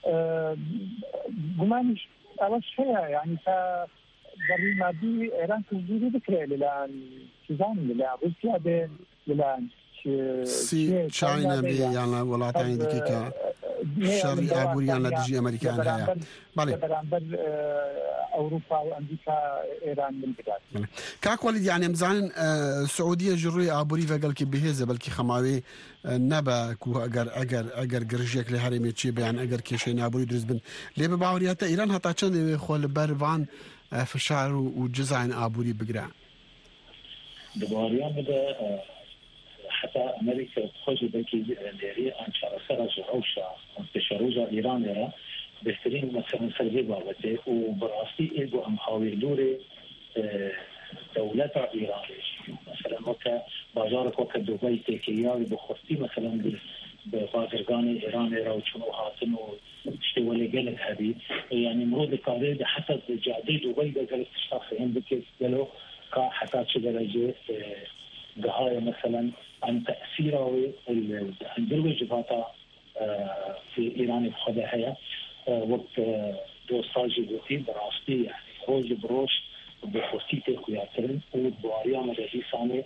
گومانیش ئەوەش هەیە یعنی تا دەڕووی مادی ئێران توزیری بکرێت لەلایەن چیزانی لەلایەن رووسیا بێ لەلایەن چاینا بێ یان لە وڵاتانی دیکە کە شەڕی ئابووریان لە دژی ئەمریکان هەیە. بەرامبەر ئەوروپا و ئەمریکا ئێران من بدات. کاکوەلی یانێ بزانن سعودیە ژڕووی ئابووری بەگەڵکی بەهێزە بەلکی خەماوێ نەبە کو ئەگەر ئەگەر ئەگەر گرژێک لە هەرێمێ چێ بیان ئەگەر کێشەی نابووری دروست بن لێ بە باوریاتە ئیران هەتا چەند لەوێ خۆ لە بەروان فشار و جزاین ئابووری بگرە. دەباریان بدە حتى أمريكا تخرج بكي ليري عن شرسرة جوشة انتشاروجا إيرانيا بهترين مثلا سلبي بابته وبراسي إيجو أم حاوي دوري دولة إيرانية مثلا وكا بازارك وكا دبي تيكيا بخصتي مثلا بازرگان ایران را چون هاتن و اشتوالي قالت هذه يعني مرود القاضي حسب جادي دبي قالت تشخص عندك قالوا حتى شي درجه ضحايا مثلا عن تاثيره الواجبات في ايران بخدها وقت دو ساجي بوتي براستي يعني روج بروش بخصيته كياترن وبواريا مدرسي سامي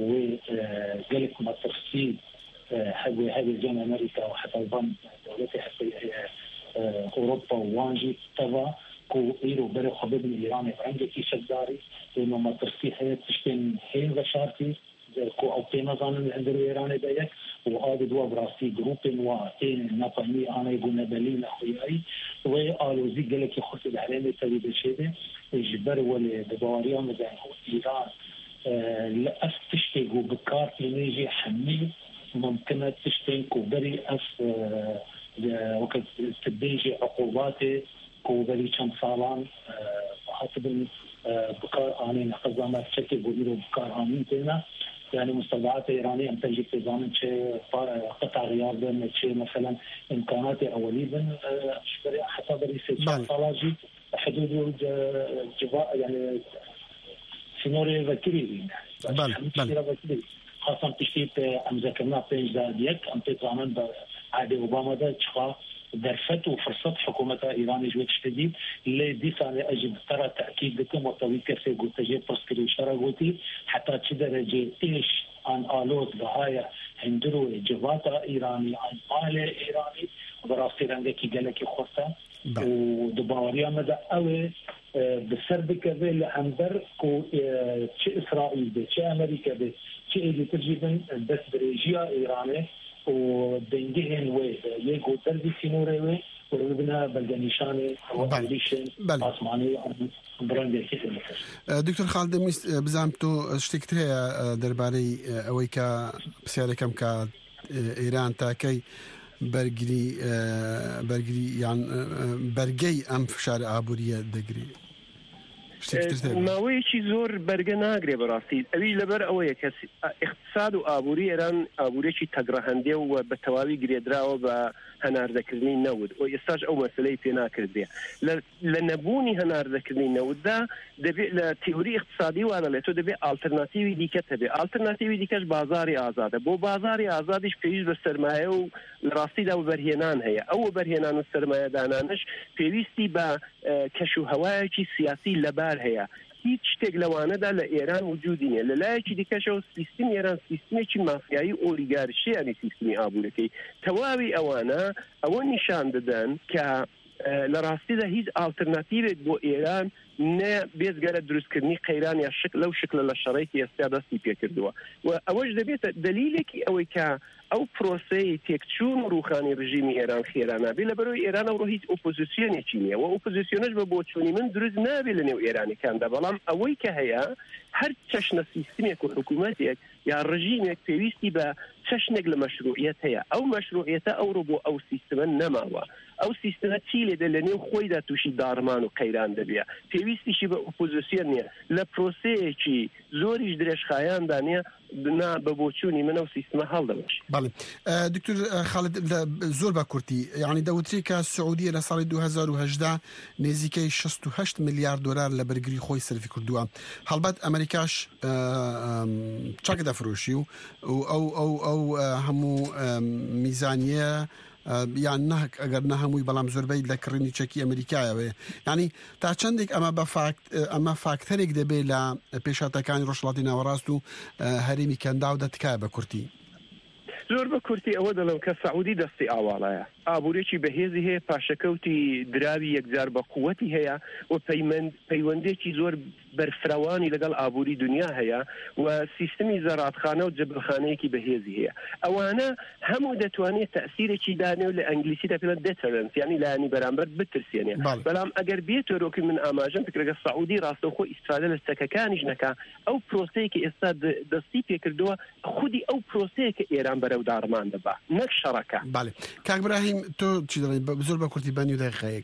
وقالك ما ترسي هذه هذه الجامعة أمريكا وحتى البن دولتي حتى أوروبا وانجي تبا كو إيرو بري خبيب الإيراني برنجي كي شداري إنه ما ترسي هي تشتين هين غشارتي كو أو قيمة زانن عند الإيراني بيك وآدي دوا براسي جروبين واتين ناباني أنا يقول نبلين أخوياي وقالوا زي قالك يخص العلامة تبي بشيء الجبر ولا دباريا مدان إيران لا تشتيقوا بكار يجي حمي ممكن تشتين كوبري أف وقت تبيجي عقوباتي كوبري كم صالان حسب بكار آنين قزامة شكل بوديرو بكار آنين تينا يعني مستودعات إيرانية أم تجي في زمن شيء قطع غيار بين شيء مثلا إمكانات أولي بن شبري حتى بري سيشان صلاجي حدود الجباء يعني سينوري ذكري بل بل خاصة تشتيت أم ذكرنا بينج ديك أم تتعامل بعد أوباما ده تشخا درفت وفرصة حكومة إيران جوت شديد اللي دي سنة أجب ترى تأكيد لكم وطوي كسي قلت تجي برسكري شرا قلتي حتى تدرجة إيش عن آلوت ضحايا هندرو جواتا إيراني عن مال إيراني براسي رنجكي جلكي خرطة ودباريا مدى أوي بسرب كذا لأنبر كو شيء إسرائيل به شيء أمريكا به شيء اللي تجيبن بس بريجيا إيراني ودنجهن وين يجو دربي سينوري وين وربنا بلغنيشاني وعليشن عثماني برندي كيف دكتور خالد بزعمتو شتكتها درباري اويكا بسياركم كا ايران تاكي برجري برجري يعني برجي ام فشار عبوريه دغري ماوەیەکی زۆر بەرگە ناگرێ بەڕاستی ئەوی لەبەر ئەوەیە کە اقتصاد و ئابووری ئێران ئابوورێکی تەگڕەهەندێ و بە تەواوی گرێدراوە بە هەناردەکردنی نەود و ئێستاش ئەو مەسلەی پێ ناکردێ لە نەبوونی هەناردەکردنی نەوددا دەبێت لە تیۆری اقتصادی وانەڵێت تۆ دەبێت ئالتەرناتیوی دیکە هەبێ ئالتەرناتیوی دیکەش بازاری ئازادە بۆ بازاری ئازادیش پێویست بە سەرمایە و لە ڕاستیدا و بەرهێنان هەیە ئەوە بەرهێنان و سەرمایەدانانش پێویستی بە کەش و هەوایەکی سیاسی لەبار هەیە هیچ شتێک لەوانەدا لە ئێران وجودی نیە لەلایەکی دیکەشەوە سیستم ئێران سیستمێکی مافیایی ئۆلیگارشیانی سیستمی ئابوورەکەی تەواوی ئەوانە ئەوە نیشان دەدەن کە لە ڕاستیدا هیچ ئالتەرناتیڤێک بۆ ئێران نە بێزگەرە دروستکردنی قەیران یا شک لەو شکلە لە شەڕێکی ئێستا دەستی پێکردووە و ئەوەش دەبێتە دلیلێکی ئەوەی کە ئەو پرۆسەی تێکچوون و ڕوخانی ڕژیمی ئێران خێرانە بێ لەبەرەوەی ئێران ئەوڕۆ هیچ ئۆپۆزیسیۆنێکی نییە و ئۆپۆزیسیۆنەش بە بۆچوونی من دروست نابێت لە نێو ئێرانەکاندا بەڵام ئەوەی کە هەیە هەر چەشنە سیستمێک و حکوومەتێک یا ڕژیمێک پێویستی بە چەشنێک لە مەشروعیەت هەیە ئەو مەشروعیەتە ئەوڕۆ بۆ ئەو سیستمە نەماوە ئەو سیستمە چی لێدە لە نێو خۆیدا تووشی داڕمان و قەیران دەبێت پێویستیشی بە ئۆپۆزیسیۆن نییە لە پرۆسەیەکی زۆریش درێژخایاندا نیە بنا بە بۆچوونی منە و سیستمە هەڵدەبەش. بەڵێ دکتور خالد زۆر بە کورتی یعنی دەوتری کە سعودیە لە ساڵی دوو هەزار و هەژدە نێزیکەی شەست و هەشت میلیارد دۆلار لە بەرگری خۆی سەرفی کردووە هەڵبەت ئەمریکاش چاکە دەفرۆشی و ئەو ئەو ئەو هەموو میزانیە یان نەک ئەگەر نە هەمووی بەڵام زۆربەی لە کڕینی چەکی ئەمریکایەوە ینی تا چەندێک ئەمە بە ئەمە فاکتەرێک دەبێت لە پێشاتەکانی ڕۆژهەڵاتی ناوەڕاست و هەرێمی کەندا و دەتکایە بە کورتی زۆر بە کورتی ئەوە دەڵم کە سعودی دەستی ئاواڵایە ئابوورێکی بەهێزی هەیە پاشەکەوتی دراوی یەکجار بە قووەتی هەیە و پەیوەندێکی زۆر بەرفراوانی لەگەڵ ئابووری دنیا هەیە و سیستمی زەراتخانە و جەبرخانەیەکی بەهێزی هەیە ئەوانە هەموو دەتوانێت تەئسیرێکی دانێ و لە ئەنگلیسیدا پێڵێن دێتەرنس یعنی لایەنی بەرامبەر بترسێنێ بەڵام ئەگەر بێت وەرۆکی من ئاماژەم فکرەکە سعودی ڕاستەوخۆ ئیسفادە لە سەکەکانیش نەکا ئەو پرۆسەیەکە ئێستا دەستی پێکردووە خودی ئەو پرۆسەیە کە ئێران بەرەو داڕمان دەبا نەک شەڕەکە. بەڵێ کاک براهیم تۆ چی دەڵێ زۆر بە کورتی بەنی و دەقیقەیەک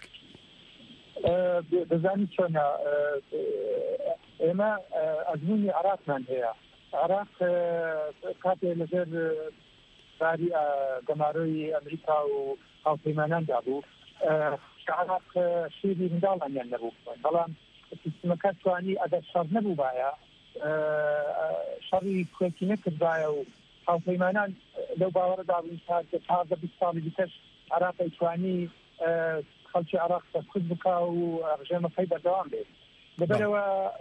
دەزانی چۆنە ئێمە ئەزمونی عراقمان هەیە عراق کاتێ لەژێر باری گەماڕۆی ئەمریکا و هاوپەیماناندا بوو عراق شێری منداڵانیان نەبوو بەڵام سیستمەکە توانی ئەگەر شەڕ نەبوو بایە شەڕی کوێتی نەکرد بایە و هاوپەیمانان لەو باوەڕدا بوون تا تازە بیست ساڵی دیکەش عراق توانی خەڵکی عراق سەرکوت بکە و ڕژێمەکەی بەردەوام بێت لەبەرەوە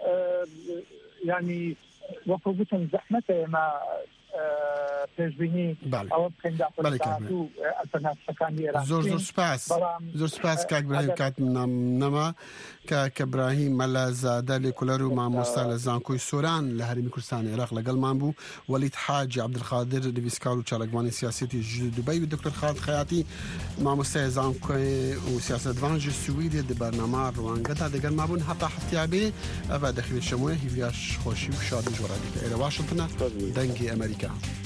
ینی وەکو گوتم زەحمەتە ئێمە پێشبینی ئەوە بکەین داخل ئەلتەرناتیڤەکانی ئێران زۆر زۆر سپاس زۆر سپاس کاک براهیم کات نەما کە براهیم مەلازادە لێکولەر و مامۆستا لە زانکۆی سۆران لە هەرێمی کوردستانی عێراق لەگەڵمان بوو وەلید حاجی عەبدولقادر نویسکار و چالاکوانی سیاسەتی دوبەی و دکتۆر خالد خەیاتی مامۆستای زانکۆی و سیاسەتوانژی سویدێ دە بەرنامە ڕوانگەدا دەگەڵما بوون هەتا هەفتیابێ ئەڤە دەخوێت شەمۆیە هیڤیاش خۆشی و شادی ژۆڕادیکە ئێرە واشنگتنە دەنگی ئەمریکا.